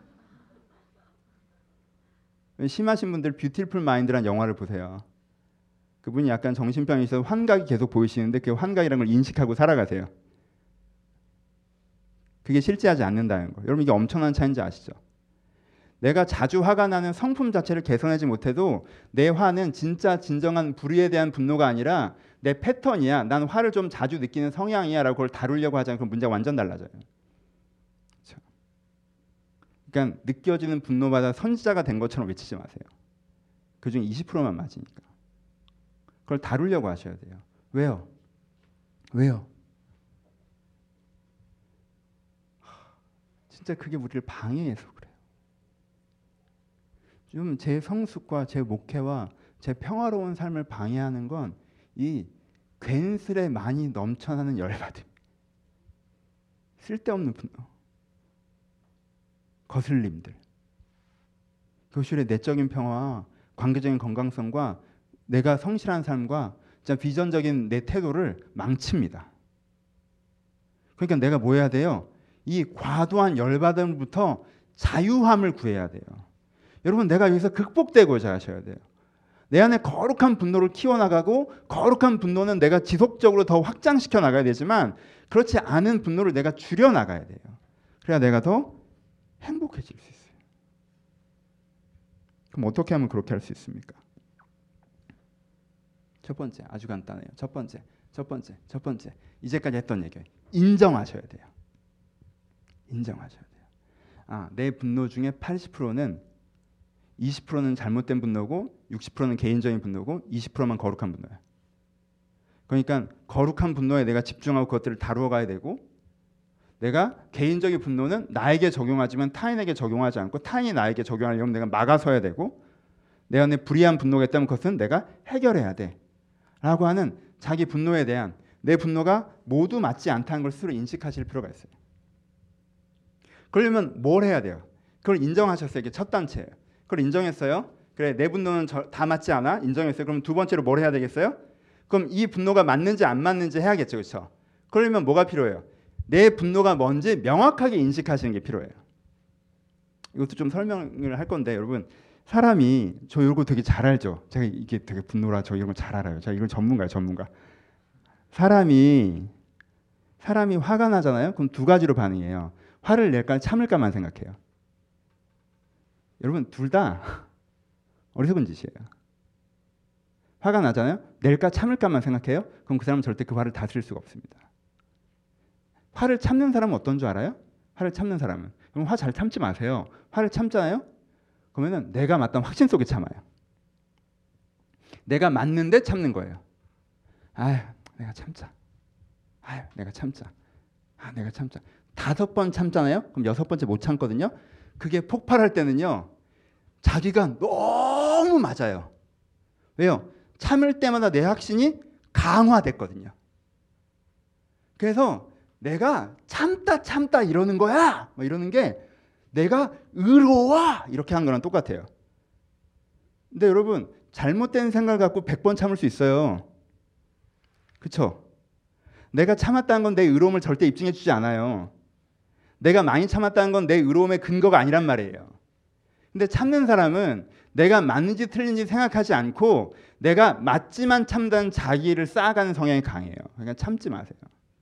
심하신 분들 뷰티풀 마인드라는 영화를 보세요. 그분이 약간 정신병이 있어서 환각이 계속 보이시는데 그 환각이라는 걸 인식하고 살아가세요. 그게 실제하지 않는다는 거. 여러분 이게 엄청난 차이인지 아시죠? 내가 자주 화가 나는 성품 자체를 개선하지 못해도 내 화는 진짜 진정한 불의에 대한 분노가 아니라 내 패턴이야. 난 화를 좀 자주 느끼는 성향이야 라고 그걸 다루려고 하자면 그 문제가 완전 달라져요. 그렇죠? 그러니까 느껴지는 분노마다 선지자가 된 것처럼 외치지 마세요. 그중 이십 퍼센트만 맞으니까. 그걸 다루려고 하셔야 돼요. 왜요? 왜요? 진짜 그게 우리를 방해해서 그래요. 좀 제 성숙과 제 목회와 제 평화로운 삶을 방해하는 건 이 괜스레 많이 넘쳐나는 열받음. 쓸데없는 분노, 거슬림들. 교실의 내적인 평화와 관계적인 건강성과 내가 성실한 삶과 진짜 비전적인 내 태도를 망칩니다. 그러니까 내가 뭐 해야 돼요? 이 과도한 열받음부터 자유함을 구해야 돼요. 여러분, 내가 여기서 극복되고자 하셔야 돼요. 내 안에 거룩한 분노를 키워나가고, 거룩한 분노는 내가 지속적으로 더 확장시켜 나가야 되지만 그렇지 않은 분노를 내가 줄여나가야 돼요. 그래야 내가 더 행복해질 수 있어요. 그럼 어떻게 하면 그렇게 할 수 있습니까? 첫 번째, 아주 간단해요. 첫 번째, 첫 번째, 첫 번째. 이제까지 했던 얘기예요. 인정하셔야 돼요. 인정하셔야 돼요. 아, 내 분노 중에 팔십 퍼센트는 이십 퍼센트는 잘못된 분노고 육십 퍼센트는 개인적인 분노고 이십 퍼센트만 거룩한 분노예요. 그러니까 거룩한 분노에 내가 집중하고 그것들을 다루어 가야 되고, 내가 개인적인 분노는 나에게 적용하지만 타인에게 적용하지 않고 타인이 나에게 적용하려면 내가 막아서야 되고, 내 안에 불이한 분노가 있다면 그것은 내가 해결해야 돼 라고 하는 자기 분노에 대한, 내 분노가 모두 맞지 않다는 걸 스스로 인식하실 필요가 있어요. 그러려면 뭘 해야 돼요? 그걸 인정하셨어요. 이게 첫 단체예요. 그걸 인정했어요. 그래, 내 분노는 저, 다 맞지 않아? 인정했어요. 그럼 두 번째로 뭘 해야 되겠어요? 그럼 이 분노가 맞는지 안 맞는지 해야겠죠. 그렇죠? 그러려면 뭐가 필요해요? 내 분노가 뭔지 명확하게 인식하시는 게 필요해요. 이것도 좀 설명을 할 건데, 여러분, 사람이, 저 이거 되게 잘 알죠? 제가 이게 되게 분노라 저 이런 거 잘 알아요. 제가 이건 전문가예요, 전문가. 사람이 사람이 화가 나잖아요. 그럼 두 가지로 반응해요. 화를 낼까 참을까만 생각해요. 여러분, 둘 다 어리석은 짓이에요. 화가 나잖아요. 낼까 참을까만 생각해요. 그럼 그 사람은 절대 그 화를 다스릴 수가 없습니다. 화를 참는 사람은 어떤 줄 알아요? 화를 참는 사람은, 그럼 화 잘 참지 마세요. 화를 참잖아요. 그러면은 내가 맞다는 확신 속에 참아요. 내가 맞는데 참는 거예요. 아휴, 내가 참자. 아휴, 내가 참자. 아, 내가 참자. 다섯 번 참잖아요. 그럼 여섯 번째 못 참거든요. 그게 폭발할 때는요, 자기가 너무 맞아요. 왜요? 참을 때마다 내 확신이 강화됐거든요. 그래서 내가 참다 참다 이러는 거야, 뭐 이러는 게 내가 의로워 이렇게 한 거랑 똑같아요. 근데 여러분, 잘못된 생각을 갖고 백 번 참을 수 있어요. 그렇죠? 내가 참았다는 건 내 의로움을 절대 입증해 주지 않아요. 내가 많이 참았다는 건 내 의로움의 근거가 아니란 말이에요. 근데 참는 사람은 내가 맞는지 틀린지 생각하지 않고 내가 맞지만 참다는 자기를 쌓아가는 성향이 강해요. 그러니까 참지 마세요.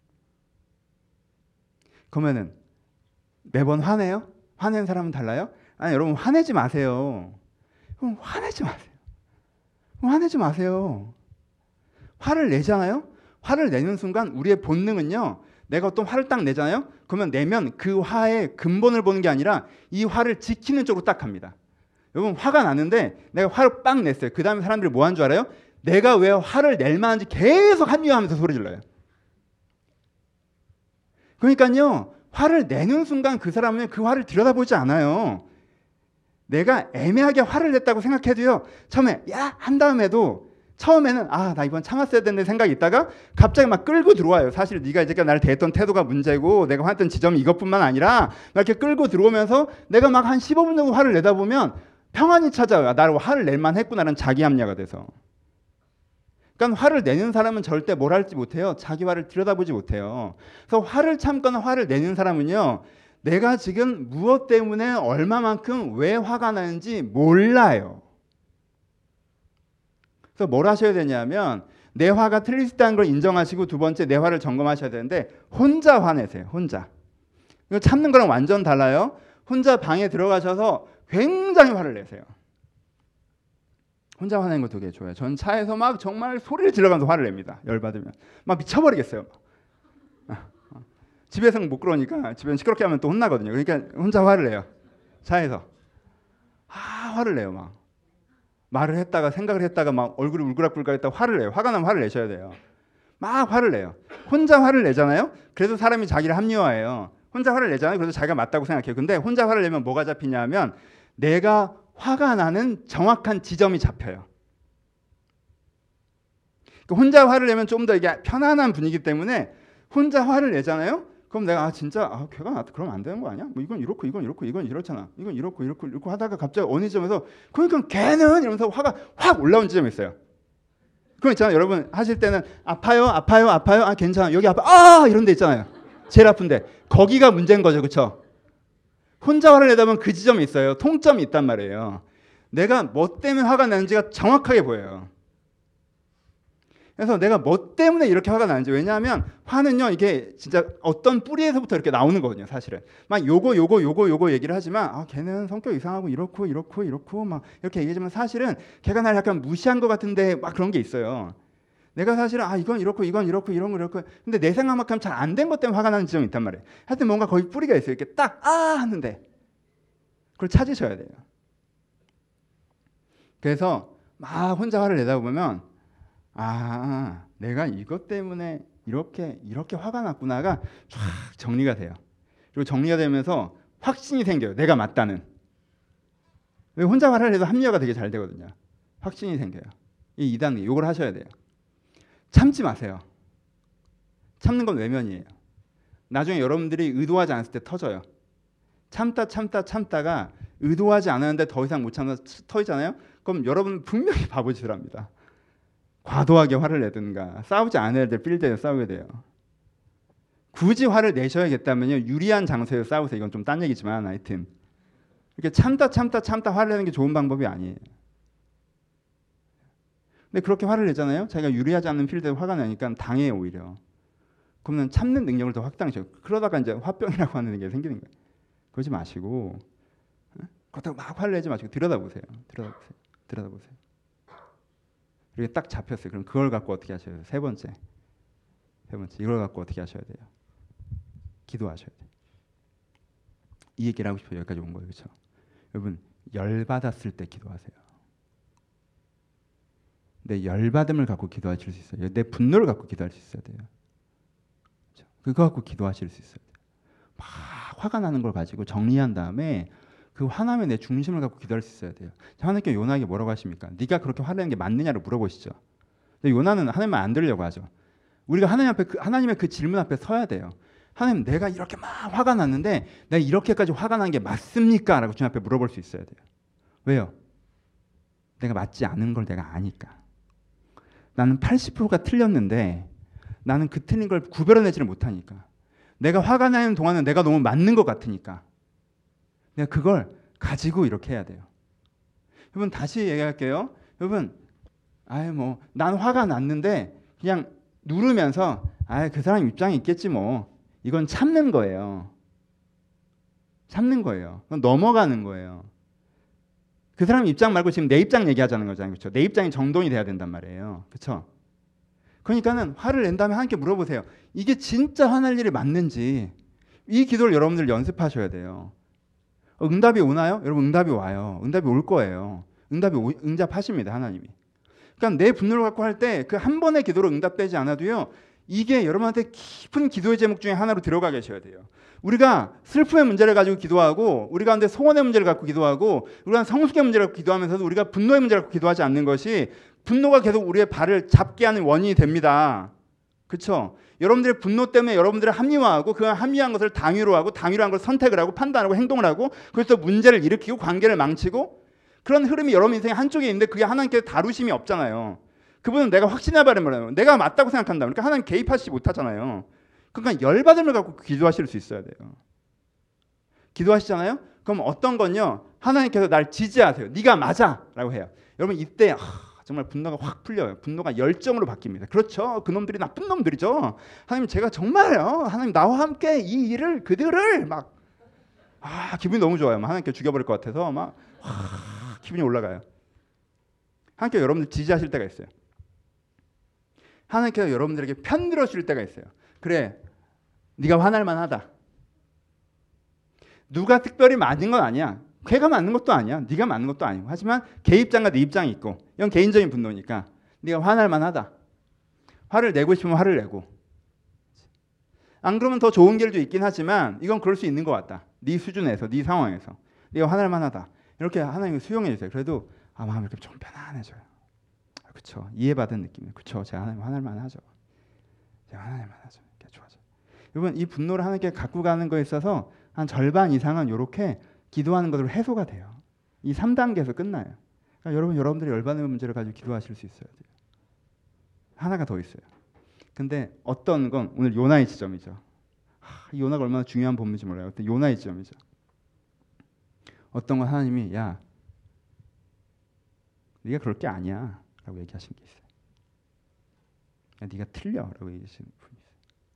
그러면은 매번 화내요? 화낸 사람은 달라요? 아니, 여러분, 화내지 마세요. 그럼 화내지 마세요. 화내지 마세요. 화를 내잖아요? 화를 내는 순간 우리의 본능은요, 내가 어떤 화를 딱 내잖아요? 그러면 내면 그 화의 근본을 보는 게 아니라 이 화를 지키는 쪽으로 딱 갑니다. 여러분, 화가 나는데 내가 화를 빡 냈어요. 그 다음에 사람들이 뭐 한 줄 알아요? 내가 왜 화를 낼 만한지 계속 합리화하면서 소리 질러요. 그러니까요, 화를 내는 순간 그 사람은 그 화를 들여다보지 않아요. 내가 애매하게 화를 냈다고 생각해도요, 처음에 야! 한 다음에도 처음에는 아, 나 이번 참았어야 되는데 생각이 있다가 갑자기 막 끌고 들어와요. 사실 네가 이제까지 나를 대했던 태도가 문제고 내가 화냈던 지점이 이것뿐만 아니라 막 이렇게 끌고 들어오면서 내가 막 한 십오 분 정도 화를 내다 보면 평안이 찾아와요. 나를 화를 낼 만했구나라는 자기 합리화가 돼서. 그러니까 화를 내는 사람은 절대 뭘 할지 못해요. 자기 화를 들여다보지 못해요. 그래서 화를 참거나 화를 내는 사람은요, 내가 지금 무엇 때문에 얼마만큼 왜 화가 나는지 몰라요. 그래서 뭘 하셔야 되냐면 내 화가 틀릴 수 있다는 걸 인정하시고, 두 번째 내 화를 점검하셔야 되는데 혼자 화내세요. 혼자. 이거 참는 거랑 완전 달라요. 혼자 방에 들어가셔서 굉장히 화를 내세요. 혼자 화내는 거 되게 좋아요. 전 차에서 막 정말 소리를 질러가면서 화를 냅니다. 열받으면 막 미쳐버리겠어요. 집에서는 못 그러니까 집에는 시끄럽게 하면 또 혼나거든요. 그러니까 혼자 화를 내요. 차에서 아 화를 내요. 막 말을 했다가 생각을 했다가 막 얼굴이 울그락불그락했다가 화를 내요. 화가 나면 화를 내셔야 돼요. 막 화를 내요. 혼자 화를 내잖아요. 그래서 사람이 자기를 합리화해요. 혼자 화를 내잖아요. 그래서 자기가 맞다고 생각해요. 근데 혼자 화를 내면 뭐가 잡히냐면 내가 화가 나는 정확한 지점이 잡혀요. 혼자 화를 내면 좀 더 이게 편안한 분위기 때문에 혼자 화를 내잖아요. 그럼 내가 아 진짜 아 걔가 나한테 그러면 안 되는 거 아니야? 뭐 이건 이렇고 이건 이렇고 이건 이렇잖아. 이건 이렇고 이렇고 이렇고 하다가 갑자기 어느 지점에서 그러니까 걔는 이러면서 화가 확 올라온 지점이 있어요. 그럼 있잖아요. 여러분 하실 때는 아파요, 아파요, 아파요. 아 괜찮아. 여기 아파. 아 이런 데 있잖아요. 제일 아픈데 거기가 문제인 거죠, 그렇죠? 혼자 화를 내다 보면 그 지점이 있어요. 통점이 있단 말이에요. 내가 뭐 때문에 화가 나는지가 정확하게 보여요. 그래서 내가 뭐 때문에 이렇게 화가 나는지. 왜냐하면 화는요 이게 진짜 어떤 뿌리에서부터 이렇게 나오는 거거든요. 사실은 막 요거 요거 요거 요거 얘기를 하지만 아 걔는 성격 이상하고 이렇고 이렇고 이렇고 막 이렇게 얘기하지만 사실은 걔가 날 약간 무시한 것 같은데 막 그런 게 있어요. 내가 사실은 아 이건 이렇고 이건 이렇고 이런 거 이렇고 근데 내 생각만큼 잘 안 된 것 때문에 화가 나는 지점이 있단 말이에요. 하여튼 뭔가 거기 뿌리가 있어요. 이렇게 딱 아 하는데 그걸 찾으셔야 돼요. 그래서 막 혼자 화를 내다 보면 아 내가 이것 때문에 이렇게 이렇게 화가 났구나가 쫙 정리가 돼요. 그리고 정리가 되면서 확신이 생겨요. 내가 맞다는. 왜 혼자 화를 내도 합리화가 되게 잘 되거든요. 확신이 생겨요. 이 이 단계 이걸 하셔야 돼요. 참지 마세요. 참는 건 외면이에요. 나중에 여러분들이 의도하지 않았을 때 터져요. 참다 참다 참다가 의도하지 않았는데 더 이상 못 참아서 터지잖아요. 그럼 여러분 분명히 바보짓을 합니다. 과도하게 화를 내든가 싸우지 않아야 될 필드에서 싸우게 돼요. 굳이 화를 내셔야겠다면요 유리한 장소에서 싸우세요. 이건 좀 딴 얘기지만 하여튼 이렇게 참다 참다 참다 화를 내는 게 좋은 방법이 아니에요. 근데 그렇게 화를 내잖아요. 자기가 유리하지 않는 필드에 화가 나니까 당해요 오히려. 그러면 참는 능력을 더 확장하셔. 그러다가 이제 화병이라고 하는 게 생기는 거예요. 그러지 마시고 그렇다고 막 화를 내지 마시고 들여다보세요. 들여다보세요. 들여다보세요. 이렇게 딱 잡혔어요. 그럼 그걸 갖고 어떻게 하셔야 돼요? 세 번째. 세 번째. 이걸 갖고 어떻게 하셔야 돼요? 기도하셔야 돼요. 이 얘기를 하고 싶어요. 여기까지 온 거예요. 그렇죠? 여러분 열받았을 때 기도하세요. 내 열받음을 갖고 기도하실 수 있어요. 내 분노를 갖고 기도할 수 있어야 돼요. 그렇죠? 그거 갖고 기도하실 수 있어야 돼요. 막 화가 나는 걸 가지고 정리한 다음에 그 화남에 내 중심을 갖고 기도할 수 있어야 돼요. 하나님께 요나에게 뭐라고 하십니까? 네가 그렇게 화내는 게 맞느냐를 물어보시죠. 근데 요나는 하나님 말 안 들으려고 하죠. 우리가 하나님 앞에 그, 하나님의 그 질문 앞에 서야 돼요. 하나님 내가 이렇게 막 화가 났는데 내가 이렇게까지 화가 난 게 맞습니까? 라고 주님 앞에 물어볼 수 있어야 돼요. 왜요? 내가 맞지 않은 걸 내가 아니까. 나는 팔십 퍼센트가 틀렸는데 나는 그 틀린 걸 구별해내지를 못하니까. 내가 화가 나는 동안은 내가 너무 맞는 것 같으니까. 내가 그걸 가지고 이렇게 해야 돼요. 여러분 다시 얘기할게요. 여러분, 아예 뭐 난 화가 났는데 그냥 누르면서 아예 그 사람 입장이 있겠지 뭐. 이건 참는 거예요. 참는 거예요. 그건 넘어가는 거예요. 그 사람 입장 말고 지금 내 입장 얘기하자는 거잖아요, 그렇죠? 내 입장이 정돈이 돼야 된단 말이에요, 그렇죠? 그러니까는 화를 낸 다음에 하나님께 물어보세요. 이게 진짜 화낼 일이 맞는지. 이 기도를 여러분들 연습하셔야 돼요. 응답이 오나요? 여러분 응답이 와요. 응답이 올 거예요. 응답이 오, 응답하십니다 하나님이. 그러니까 내 분노를 갖고 할 때 그 한 번의 기도로 응답되지 않아도요. 이게 여러분한테 깊은 기도의 제목 중에 하나로 들어가 계셔야 돼요. 우리가 슬픔의 문제를 가지고 기도하고 우리 가운데 소원의 문제를 갖고 기도하고 우리가 성숙의 문제를 갖고 기도하면서도 우리가 분노의 문제를 갖고 기도하지 않는 것이 분노가 계속 우리의 발을 잡게 하는 원인이 됩니다. 그렇죠? 여러분들의 분노 때문에 여러분들을 합리화하고 그 합리화한 것을 당위로 하고 당위로 한 걸 선택을 하고 판단하고 행동을 하고 그래서 문제를 일으키고 관계를 망치고 그런 흐름이 여러분 인생의 한쪽에 있는데 그게 하나님께서 다루심이 없잖아요. 그분은 내가 확신해버리는 거예요. 내가 맞다고 생각한다. 그러니까 하나님 개입하시지 못하잖아요. 그러니까 열받음을 갖고 기도하실 수 있어야 돼요. 기도하시잖아요. 그럼 어떤 건요. 하나님께서 날 지지하세요. 네가 맞아 라고 해요. 여러분 이때 하, 정말 분노가 확 풀려요. 분노가 열정으로 바뀝니다. 그렇죠. 그놈들이 나쁜 놈들이죠. 하나님 제가 정말요. 하나님 나와 함께 이 일을 그들을 막 아, 기분이 너무 좋아요. 하나님께 죽여버릴 것 같아서 막 와, 기분이 올라가요. 하나님께 여러분들 지지하실 때가 있어요. 하나님께서 여러분들에게 편들어 주실 때가 있어요. 그래, 네가 화날 만하다. 누가 특별히 맞는 건 아니야. 걔가 맞는 것도 아니야. 네가 맞는 것도 아니고. 하지만 걔 입장과 네 입장이 있고 이건 개인적인 분노니까 네가 화날 만하다. 화를 내고 싶으면 화를 내고. 안 그러면 더 좋은 길도 있긴 하지만 이건 그럴 수 있는 것 같다. 네 수준에서, 네 상황에서. 네가 화날 만하다. 이렇게 하나님이 수용해 주세요. 그래도 아, 마음이 이렇게 좀 편안해져요. 그렇죠. 이해받은 느낌이에요. 그렇죠. 제가 하나님 화날 만하죠. 제가 화날 만하죠. 이렇게 좋아져. 여러분 이 분노를 하나님께 갖고 가는 거에 있어서 한 절반 이상은 이렇게 기도하는 것으로 해소가 돼요. 이 삼 단계에서 끝나요. 그러니까 여러분 여러분들이 열받는 문제를 가지고 기도하실 수 있어야 돼요. 하나가 더 있어요. 근데 어떤 건 오늘 요나의 지점이죠. 하, 요나가 얼마나 중요한 본문인지 몰라요. 근데 요나의 지점이죠. 어떤 건 하나님이 야 네가 그럴 게 아니야 라고 얘기하신 게 있어요. 야, 네가 틀려 라고 얘기하시는 분이 있어요.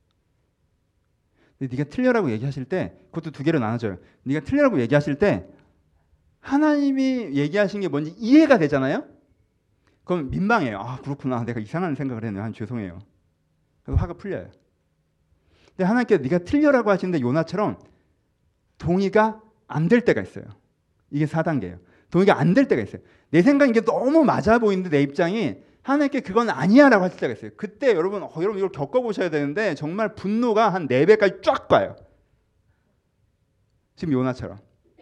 근데 네가 틀려라고 얘기하실 때 그것도 두 개로 나눠져요. 네가 틀려라고 얘기하실 때 하나님이 얘기하신 게 뭔지 이해가 되잖아요. 그럼 민망해요. 아 그렇구나. 내가 이상한 생각을 했네요. 하나님 죄송해요. 그래서 화가 풀려요. 근데 하나님께서 네가 틀려라고 하시는데 요나처럼 동의가 안 될 때가 있어요. 이게 사 단계예요. 동의가 안 될 때가 있어요. 내 생각이 이게 너무 맞아 보이는데 내 입장이 하나님께 그건 아니야 라고 하실 때가 있어요. 그때 여러분 어, 여러분 이걸 겪어보셔야 되는데 정말 분노가 한 네 배까지 쫙 가요. 지금 요나처럼.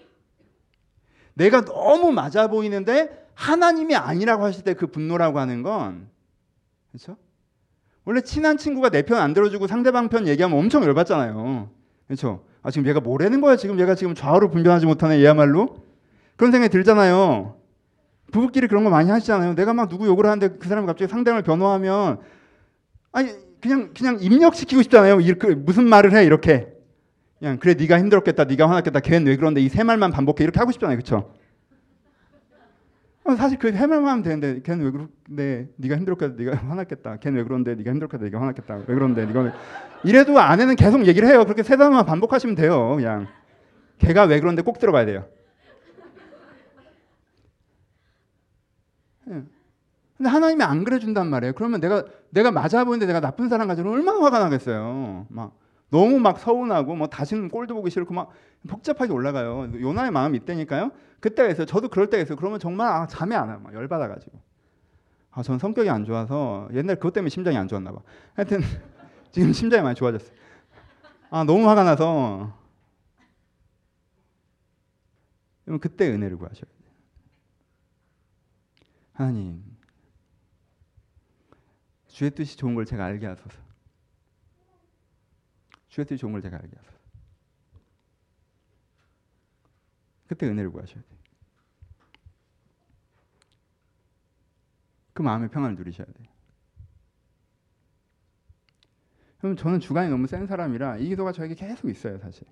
내가 너무 맞아 보이는데 하나님이 아니라고 하실 때 그 분노라고 하는 건 그렇죠? 원래 친한 친구가 내 편 안 들어주고 상대방 편 얘기하면 엄청 열받잖아요. 그렇죠? 아 지금 얘가 뭐라는 거야? 지금 얘가 지금 좌우로 분별하지 못하네 얘야말로. 그런 생각이 들잖아요. 부부끼리 그런 거 많이 하시잖아요. 내가 막 누구 욕을 하는데 그 사람이 갑자기 상대방을 변호하면 아니 그냥 그냥 입력시키고 싶잖아요. 이렇게 무슨 말을 해 이렇게. 그냥 그래 네가 힘들었겠다, 네가 화났겠다, 걔는 왜 그런데 이 세 말만 반복해 이렇게 하고 싶잖아요, 그렇죠? 사실 그 세 말만 하면 되는데 걔는 왜 그런데 네가 힘들었겠다, 네가 화났겠다, 걔는 왜 그런데 네가 힘들었겠다, 네가 화났겠다, 왜 그런데 네가 왜... 이래도 아내는 계속 얘기를 해요. 그렇게 세 단어만 반복하시면 돼요. 그냥 걔가 왜 그런데 꼭 들어가야 돼요. 근데 하나님이 안 그래준단 말이에요. 그러면 내가 내가 맞아 보이는데 내가 나쁜 사람 가지고 얼마나 화가 나겠어요. 막 너무 막 서운하고 뭐 다시는 꼴도 보기 싫고 막 복잡하게 올라가요. 요나의 마음이 있다니까요. 그때가 있어요. 저도 그럴 때가 있어요. 그러면 정말 아, 잠이 안 와요. 막 열받아가지고. 아, 전 성격이 안 좋아서 옛날 그것 때문에 심장이 안 좋았나 봐. 하여튼 지금 심장이 많이 좋아졌어요. 아, 너무 화가 나서 그때 은혜를 구하셔야 돼요. 하나님, 주의 뜻이 좋은 걸 제가 알게 하소서. 주의 뜻이 좋은 걸 제가 알게 하소서. 그때 은혜를 구하셔야 돼요. 그 마음의 평안을 누리셔야 돼요. 그럼 저는 주관이 너무 센 사람이라 이 기도가 저에게 계속 있어요, 사실.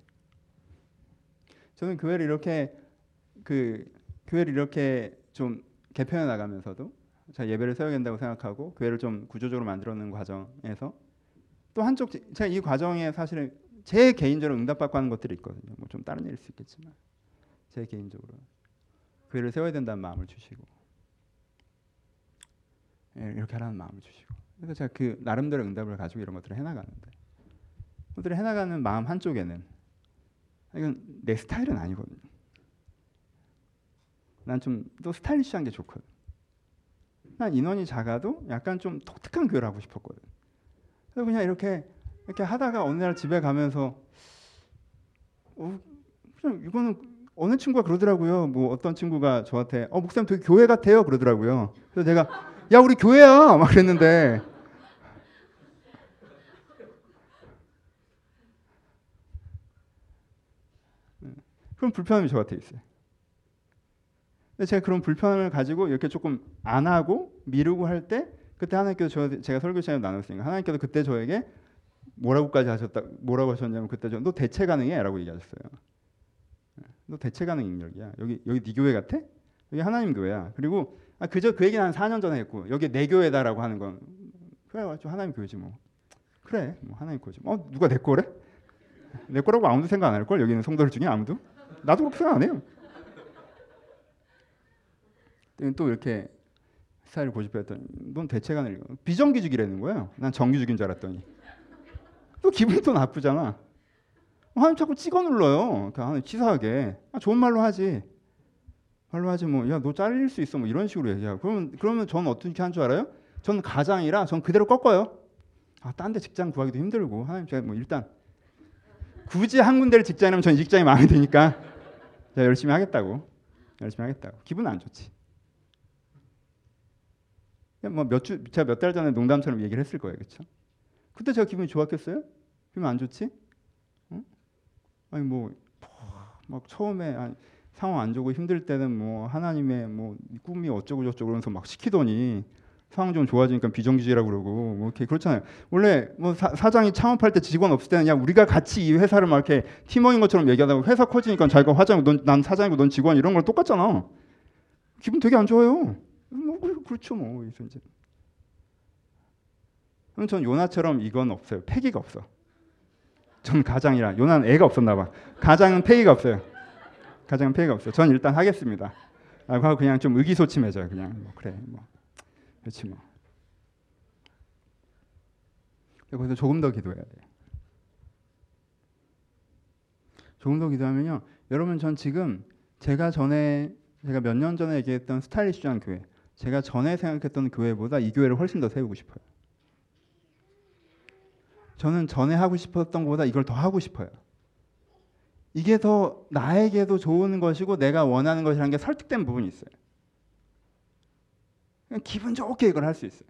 저는 교회를 이렇게 그 교회를 이렇게 좀 개편해 나가면서도 제가 예배를 세워야 된다고 생각하고 교회를 좀 구조적으로 만들어내는 과정에서 또 한쪽 제가 이 과정에 사실은 제 개인적으로 응답받고 하는 것들이 있거든요. 뭐 좀 다른 일일 수 있겠지만 제 개인적으로 교회를 세워야 된다는 마음을 주시고 예, 이렇게 하라는 마음을 주시고 그래서 제가 그 나름대로 응답을 가지고 이런 것들을 해나가는데 것들을 해나가는 마음 한쪽에는 이건 내 스타일은 아니거든요. 난 좀 또 스타일리시한 게 좋거든. 난 인원이 작아도 약간 좀 독특한 교회를 하고 싶었거든. 그래서 그냥 이렇게 이렇게 하다가 어느 날 집에 가면서 어, 그냥 이거는 어느 친구가 그러더라고요. 뭐 어떤 친구가 저한테 어 목사님 되게 교회 같아요 그러더라고요. 그래서 제가 야 우리 교회야 막 그랬는데 그런 불편함이 저한테 있어요. 근데 제가 그런 불편함을 가지고 이렇게 조금 안 하고 미루고 할 때 그때 하나님께서 저 제가 설교 시간에 나눴으니까 하나님께서 그때 저에게 뭐라고까지 하셨다 뭐라고 하셨냐면 그때 저 너 대체 가능해라고 얘기하셨어요. 너 대체 가능 인력이야. 여기 여기 네 교회 같아? 여기 하나님 교회야. 그리고 아, 그저 그 얘기는 한 사 년 전에 했고 여기 내 교회다라고 하는 건 그래 좀 하나님 교회지 뭐. 그래 뭐 하나님 교회지. 어 누가 내 거래? 내 거라고 아무도 생각 안 할 걸 여기는 성도들 중에 아무도. 나도 그렇게 생각 안 해요. 또 이렇게 스타일을 고집했더니 넌 대체 가능 비정규직이라는 거예요. 난 정규직인 줄 알았더니 또 기분이 또 나쁘잖아. 하나님 자꾸 찍어 눌러요. 하나님 치사하게 아, 좋은 말로 하지. 말로 하지 뭐 야 너 잘릴 수 있어 뭐 이런 식으로 얘기하고 그러면 그러면 저는 어떻게 한 줄 알아요? 저는 가장이라 전 그대로 꺾어요. 아, 딴 데 직장 구하기도 힘들고 하나님 제가 뭐 일단 굳이 한 군데를 직장이라면 전 이 직장이 마음에 드니까 제가 열심히 하겠다고 열심히 하겠다고 기분은 안 좋지. 뭐 몇 주 제가 몇 달 전에 농담처럼 얘기를 했을 거예요, 그렇죠? 그때 제가 기분이 좋았겠어요? 그러면 안 좋지? 어? 아니 뭐 막 처음에 아니, 상황 안 좋고 힘들 때는 뭐 하나님의 뭐 꿈이 어쩌고 저쩌고 그러면서 막 시키더니 상황 좀 좋아지니까 비정규직이라고 그러고 뭐 이렇게 그렇잖아요. 원래 뭐 사, 사장이 창업할 때 직원 없을 때는 그냥 우리가 같이 이 회사를 막 이렇게 팀워크인 것처럼 얘기하다가 회사 커지니까 자기가 화장이고 넌, 난 사장이고 넌 직원 이런 걸 똑같잖아. 기분 되게 안 좋아요. 뭐 그렇죠 뭐. 그래서 이제 그럼 전 요나처럼 이건 없어요. 패기가 없어. 전 가장이라 요나는 애가 없었나 봐. 가장은 패기가 없어요. 가장은 패기가 없어요. 전 일단 하겠습니다. 라고 하고 그냥 좀 의기소침해져요. 그냥 뭐 그래 뭐 그렇지 뭐. 그래서 조금 더 기도해야 돼요. 조금 더 기도하면요. 여러분 전 지금 제가 전에 제가 몇 년 전에 얘기했던 스타일리시한 교회, 제가 전에 생각했던 교회보다 이 교회를 훨씬 더 세우고 싶어요. 저는 전에 하고 싶었던 것보다 이걸 더 하고 싶어요. 이게 더 나에게도 좋은 것이고 내가 원하는 것이라는 게 설득된 부분이 있어요. 그냥 기분 좋게 이걸 할 수 있어요.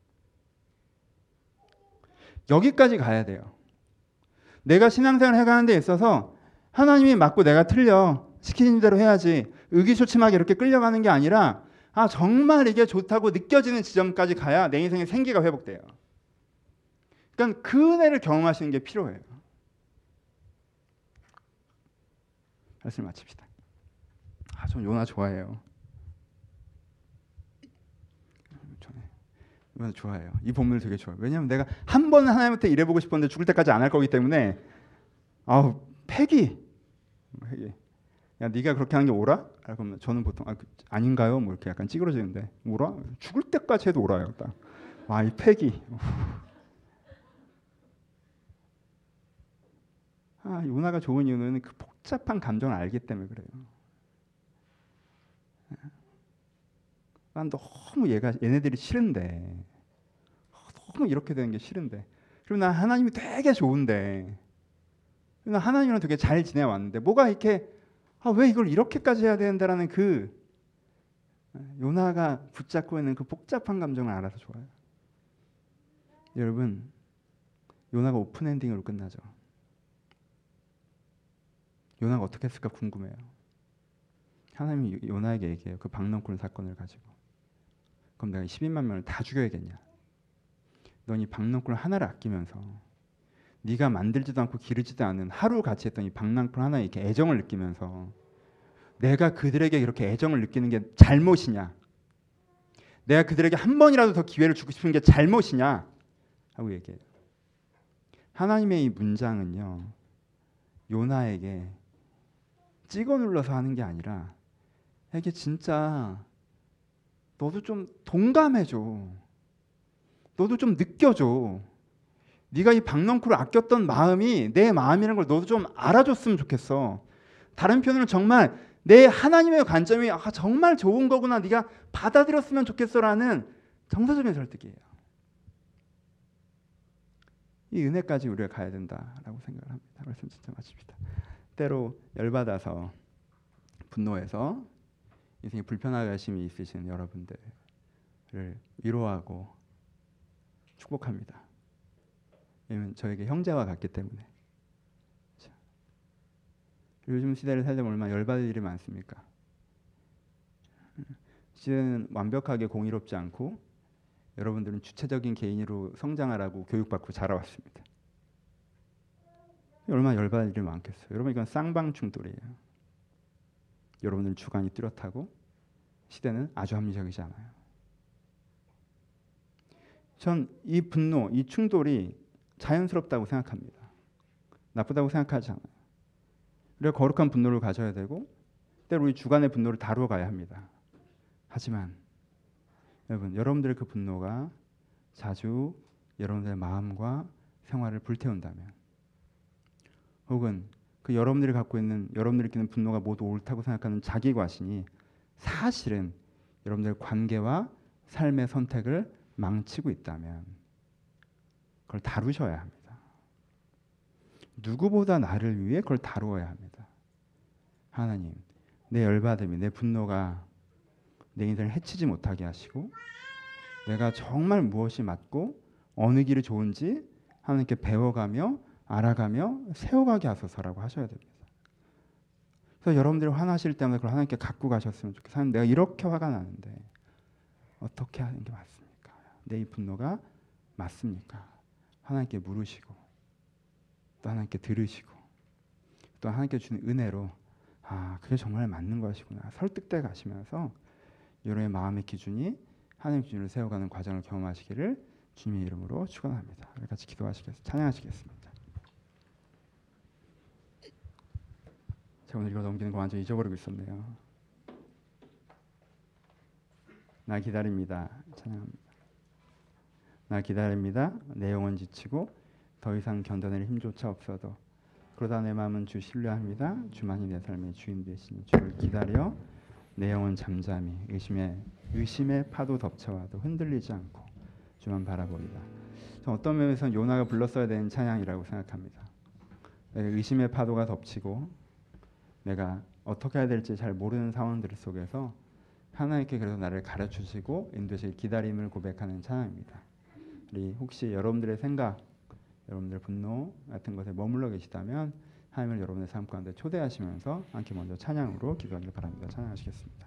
여기까지 가야 돼요. 내가 신앙생활을 해가는 데 있어서 하나님이 맞고 내가 틀려 시키는 대로 해야지 의기소침하게 이렇게 끌려가는 게 아니라 아 정말 이게 좋다고 느껴지는 지점까지 가야 내 인생의 생기가 회복돼요. 그러니까 그 은혜를 경험하시는 게 필요해요. 말씀 마칩시다. 아, 전 요나 좋아해요. 요나 좋아해요. 이 본문을 되게 좋아해요. 왜냐하면 내가 한 번은 하나님한테 일해보고 싶었는데 죽을 때까지 안 할 거기 때문에 아우 패기. 패기. 야 네가 그렇게 하는 게 옳아? 그러면 저는 보통 아, 아닌가요? 뭐 이렇게 약간 찌그러지는데 옳아? 죽을 때까지 해도 옳아요. 딱. 와, 이 패기. 아, 요나가 좋은 이유는 그 복잡한 감정을 알기 때문에 그래요. 난 너무 얘가 얘네들이 싫은데 너무 이렇게 되는 게 싫은데 그리고 난 하나님이 되게 좋은데 난 하나님이랑 되게 잘 지내왔는데 뭐가 이렇게 아, 왜 이걸 이렇게까지 해야 되는다라는 그 요나가 붙잡고 있는 그 복잡한 감정을 알아서 좋아요. 여러분 요나가 오픈 엔딩으로 끝나죠. 요나가 어떻게 했을까 궁금해요. 하나님이 요나에게 얘기해요. 그 박넝쿨 사건을 가지고. 그럼 내가 십이만 명을 다 죽여야겠냐. 넌 이 박넝쿨 하나를 아끼면서 네가 만들지도 않고 기르지도 않은 하루 같이 했던 이 박넝쿨 하나에 이렇게 애정을 느끼면서 내가 그들에게 이렇게 애정을 느끼는 게 잘못이냐. 내가 그들에게 한 번이라도 더 기회를 주고 싶은 게 잘못이냐 하고 얘기해요. 하나님의 이 문장은요. 요나에게 찍어 눌러서 하는 게 아니라 이게 진짜 너도 좀 동감해줘. 너도 좀 느껴줘. 네가 이 박넝쿨을 아꼈던 마음이 내 마음이라는 걸 너도 좀 알아줬으면 좋겠어. 다른 표현으로 정말 내 하나님의 관점이 아, 정말 좋은 거구나. 네가 받아들였으면 좋겠어라는 정서적인 설득이에요. 이 은혜까지 우리가 가야 된다라고 생각을 합니다. 말씀 진짜 마칩시다. 때로 열받아서 분노해서 인생에 불편하심이 있으신 여러분들을 위로하고 축복합니다. 왜냐하면 저에게 형제와 같기 때문에. 요즘 시대를 살다 보면 얼마나 열받을 일이 많습니까? 시대는 완벽하게 공의롭지 않고 여러분들은 주체적인 개인으로 성장하라고 교육받고 자라왔습니다. 얼마나 열받을 일이 많겠어요. 여러분 이건 쌍방충돌이에요. 여러분들 주관이 뚜렷하고 시대는 아주 합리적이지 않아요. 전 이 분노, 이 충돌이 자연스럽다고 생각합니다. 나쁘다고 생각하지 않아요. 우리가 거룩한 분노를 가져야 되고 때로 우리 주관의 분노를 다루어 가야 합니다. 하지만 여러분, 여러분들의 그 분노가 자주 여러분들의 마음과 생활을 불태운다면 혹은 그 여러분들이 갖고 있는 여러분들이 느끼는 분노가 모두 옳다고 생각하는 자기 과신이 사실은 여러분들의 관계와 삶의 선택을 망치고 있다면 그걸 다루셔야 합니다. 누구보다 나를 위해 그걸 다루어야 합니다. 하나님, 내 열받음이, 내 분노가 내 인생을 해치지 못하게 하시고 내가 정말 무엇이 맞고 어느 길이 좋은지 하나님께 배워가며 알아가며 세워가게 하소서라고 하셔야 됩니다. 그래서 여러분들이 화나실 때마다 그걸 하나님께 갖고 가셨으면 좋겠어요. 하나님, 내가 이렇게 화가 나는데 어떻게 하는 게 맞습니까? 내 이 분노가 맞습니까? 하나님께 물으시고 또 하나님께 들으시고 또 하나님께 주는 은혜로 아, 그게 정말 맞는 것이구나 설득돼 가시면서 여러분의 마음의 기준이 하나님 기준을 세워가는 과정을 경험하시기를 주님의 이름으로 축원합니다. 같이 기도하시겠습니다. 찬양하시겠습니다. 제가 오늘 이거 넘기는 거 완전 잊어버리고 있었네요. 나 기다립니다. 찬양합니다. 나 기다립니다. 내 영혼 지치고 더 이상 견뎌낼 힘조차 없어도 그러다 내 마음은 주 신뢰합니다. 주만이 내 삶의 주인 되시니 주를 기다려 내 영혼 잠잠히 의심의 의심의 파도 덮쳐와도 흔들리지 않고 주만 바라보리라. 어떤 면에서는 요나가 불렀어야 되는 찬양이라고 생각합니다. 의심의 파도가 덮치고 내가 어떻게 해야 될지 잘 모르는 상황들 속에서 하나님께 그래서 나를 가르쳐주시고 인도하실 기다림을 고백하는 찬양입니다. 우리 혹시 여러분들의 생각, 여러분들의 분노 같은 것에 머물러 계시다면 하나님을 여러분의 삶 가운데 초대하시면서 함께 먼저 찬양으로 기도하기를 바랍니다. 찬양하시겠습니다.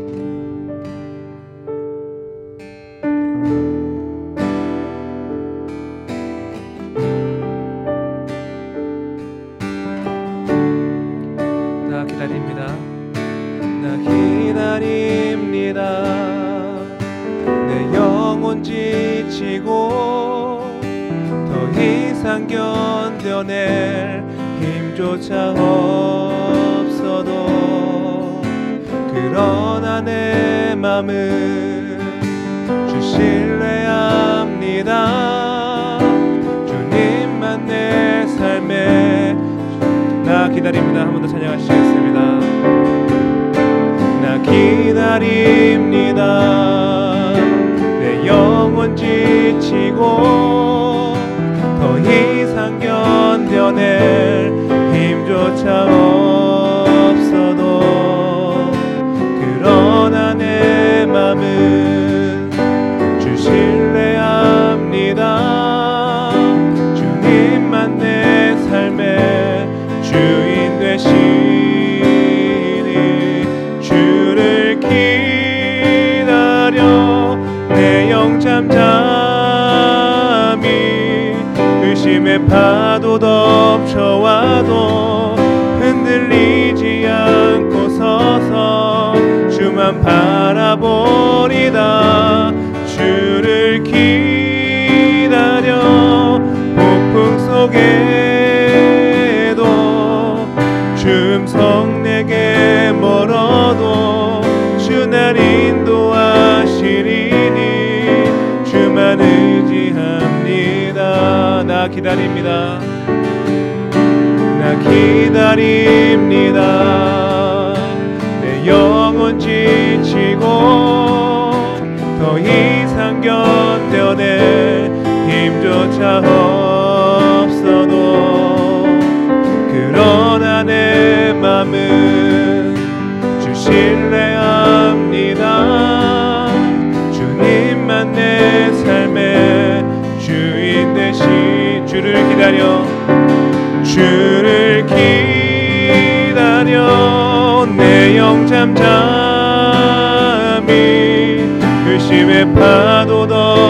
나 기다립니다. 나 기다립니다. 내 영혼 지치고 더 이상 견뎌낼 힘조차 없어도 그러나 내 맘은 주 신뢰합니다. 주님만 내 삶에 나 기다립니다. 한 번 더 찬양하시겠습니다. 나 기다립니다. 내 영혼 지치고 더 이상 견뎌낼 힘조차 없어도 그러나 내 맘은 주 신뢰합니다. 주님만 내 삶의 주인 되시니 주를 기다려 내 영 잠잠히 의심의 파도 덮쳐와도 흔들리지 않고 서서 주만 바라보리다. 주를 기다려 폭풍 속에도 주 음성 내게 멀어도 주 날 인도하시리니 주만 의지합니다. 나 기다립니다. 나 기다립니다. 내 영혼 지치고 더 이상 견뎌낼 힘조차 없어도 그러나 내 맘은 주 신뢰합니다. 주님만 내 삶의 주인 되신 주를 기다려 주를 기다려 내 영 잠잠히 의심의 파도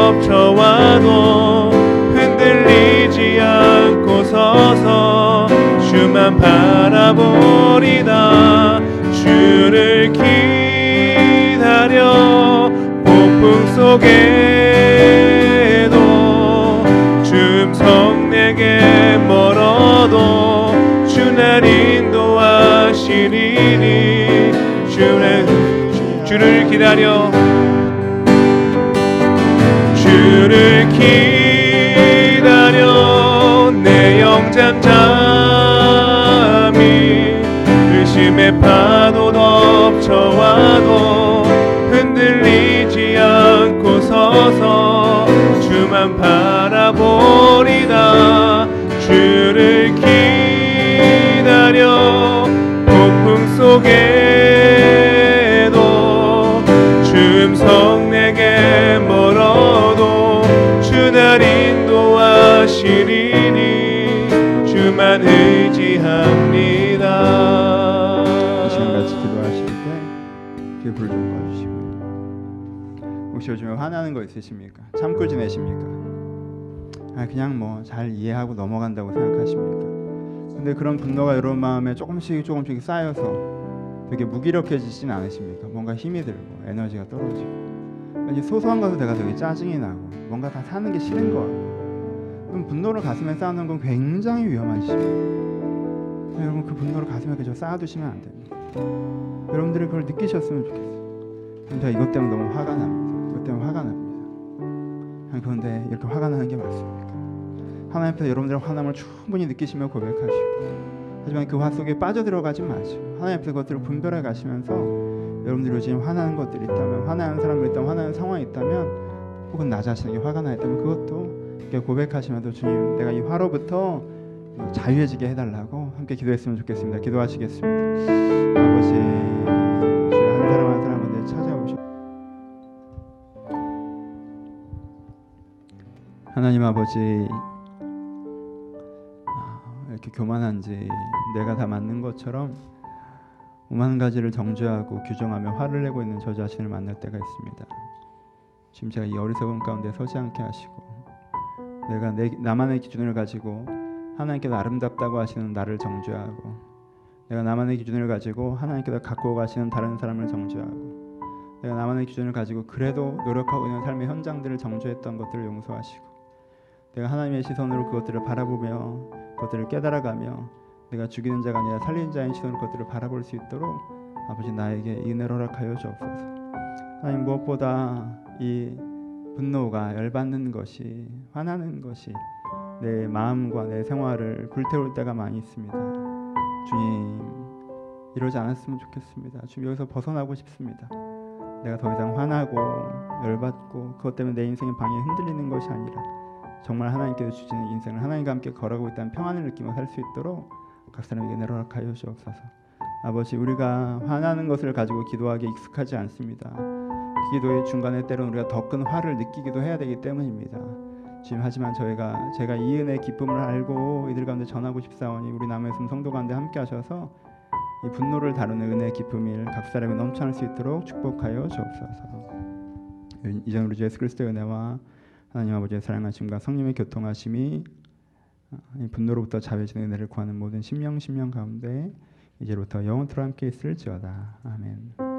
덮쳐와도 흔들리지 않고 서서 주만 바라보리다. 주를 기다려 폭풍 속에도 주 음성 내게 멀어도 주 날 인도하시리니 주를, 주를 기다려 주를 기다려 내 영 잠잠히 의심의 파도 덮쳐와도 흔들리지 않고 서서 주만 바라보리다. 주를 기다려 폭풍 속에도 주 음성 내게 멀어도 주 날 인도하시리니 우리 불 좀 꺼주시고요. 혹시 요즘에 화나는 거 있으십니까? 참고 지내십니까? 아, 그냥 뭐 잘 이해하고 넘어간다고 생각하십니까? 근데 그런 분노가 여러분 마음에 조금씩 조금씩 쌓여서 되게 무기력해지진 않으십니까? 뭔가 힘이 들고 에너지가 떨어지고 왠지 소소한 것도 내가 되게 짜증이 나고 뭔가 다 사는 게 싫은 거 같고. 그럼 분노를 가슴에 쌓는 건 굉장히 위험한 짓입니다. 여러분 그 분노를 가슴에 그저 쌓아두시면 안 됩니다. 여러분들이 그걸 느끼셨으면 좋겠어요. 제가 이것 때문에 너무 화가 납니다. 이것 때문에 화가 납니다. 그런데 이렇게 화가 나는 게 맞습니까? 하나님 앞에서 여러분들의 화남을 충분히 느끼시며 고백하시고, 하지만 그 화 속에 빠져들어가지 마시고 하나님 앞에서 그것들을 분별해 가시면서 여러분들이 요즘 화나는 것들이 있다면, 화나는 사람이 있다면, 화나는 상황이 있다면, 혹은 나 자신에게 화가 나 있다면 그것도 고백하시면서 주님 내가 이 화로부터 자유해지게 해달라고 함께 기도했으면 좋겠습니다. 기도하시겠습니다. 아버지, 주여 한 사람 한 사람 가운데 찾아오셔. 하나님 아버지, 이렇게 교만한지 내가 다 맞는 것처럼 오만 가지를 정죄하고 규정하며 화를 내고 있는 저 자신을 만날 때가 있습니다. 지금 제가 이 어리석은 가운데 서지 않게 하시고, 내가 내, 나만의 기준을 가지고 하나님께서 아름답다고 하시는 나를 정죄하고, 내가 나만의 기준을 가지고 하나님께서 갖고 가시는 다른 사람을 정죄하고, 내가 나만의 기준을 가지고 그래도 노력하고 있는 삶의 현장들을 정죄했던 것들을 용서하시고, 내가 하나님의 시선으로 그것들을 바라보며 그것들을 깨달아가며 내가 죽이는 자가 아니라 살리는 자의 시선으로 그것들을 바라볼 수 있도록 아버지 나에게 은혜를 허락하여 주옵소서. 하나님, 무엇보다 이 분노가 열받는 것이, 화나는 것이 내 마음과 내 생활을 불태울 때가 많이 있습니다. 주님, 이러지 않았으면 좋겠습니다. 주님, 여기서 벗어나고 싶습니다. 내가 더 이상 화나고 열받고 그것 때문에 내 인생의 방향이 흔들리는 것이 아니라 정말 하나님께서 주시는 인생을 하나님과 함께 걸어가고 있다는 평안을 느끼며 살 수 있도록 각 사람에게 은혜를 허락하여 주옵소서. 아버지, 우리가 화나는 것을 가지고 기도하기에 익숙하지 않습니다. 기도의 중간에 때로는 우리가 더 큰 화를 느끼기도 해야 되기 때문입니다. 지금 하지만 저희가 제가 이 은혜의 기쁨을 알고 이들 가운데 전하고 싶사오니 우리 남의 숨 성도 가운데 함께 하셔서 이 분노를 다루는 은혜의 기쁨을 각 사람이 넘쳐날 수 있도록 축복하여 주옵소서. 이전 우리 주 예수 그리스도의 은혜와 하나님 아버지의 사랑하심과 성령의 교통하심이 분노로부터 자유해지는 은혜를 구하는 모든 심령 심령 가운데 이제부터 영원토록 함께 있을지어다. 아멘.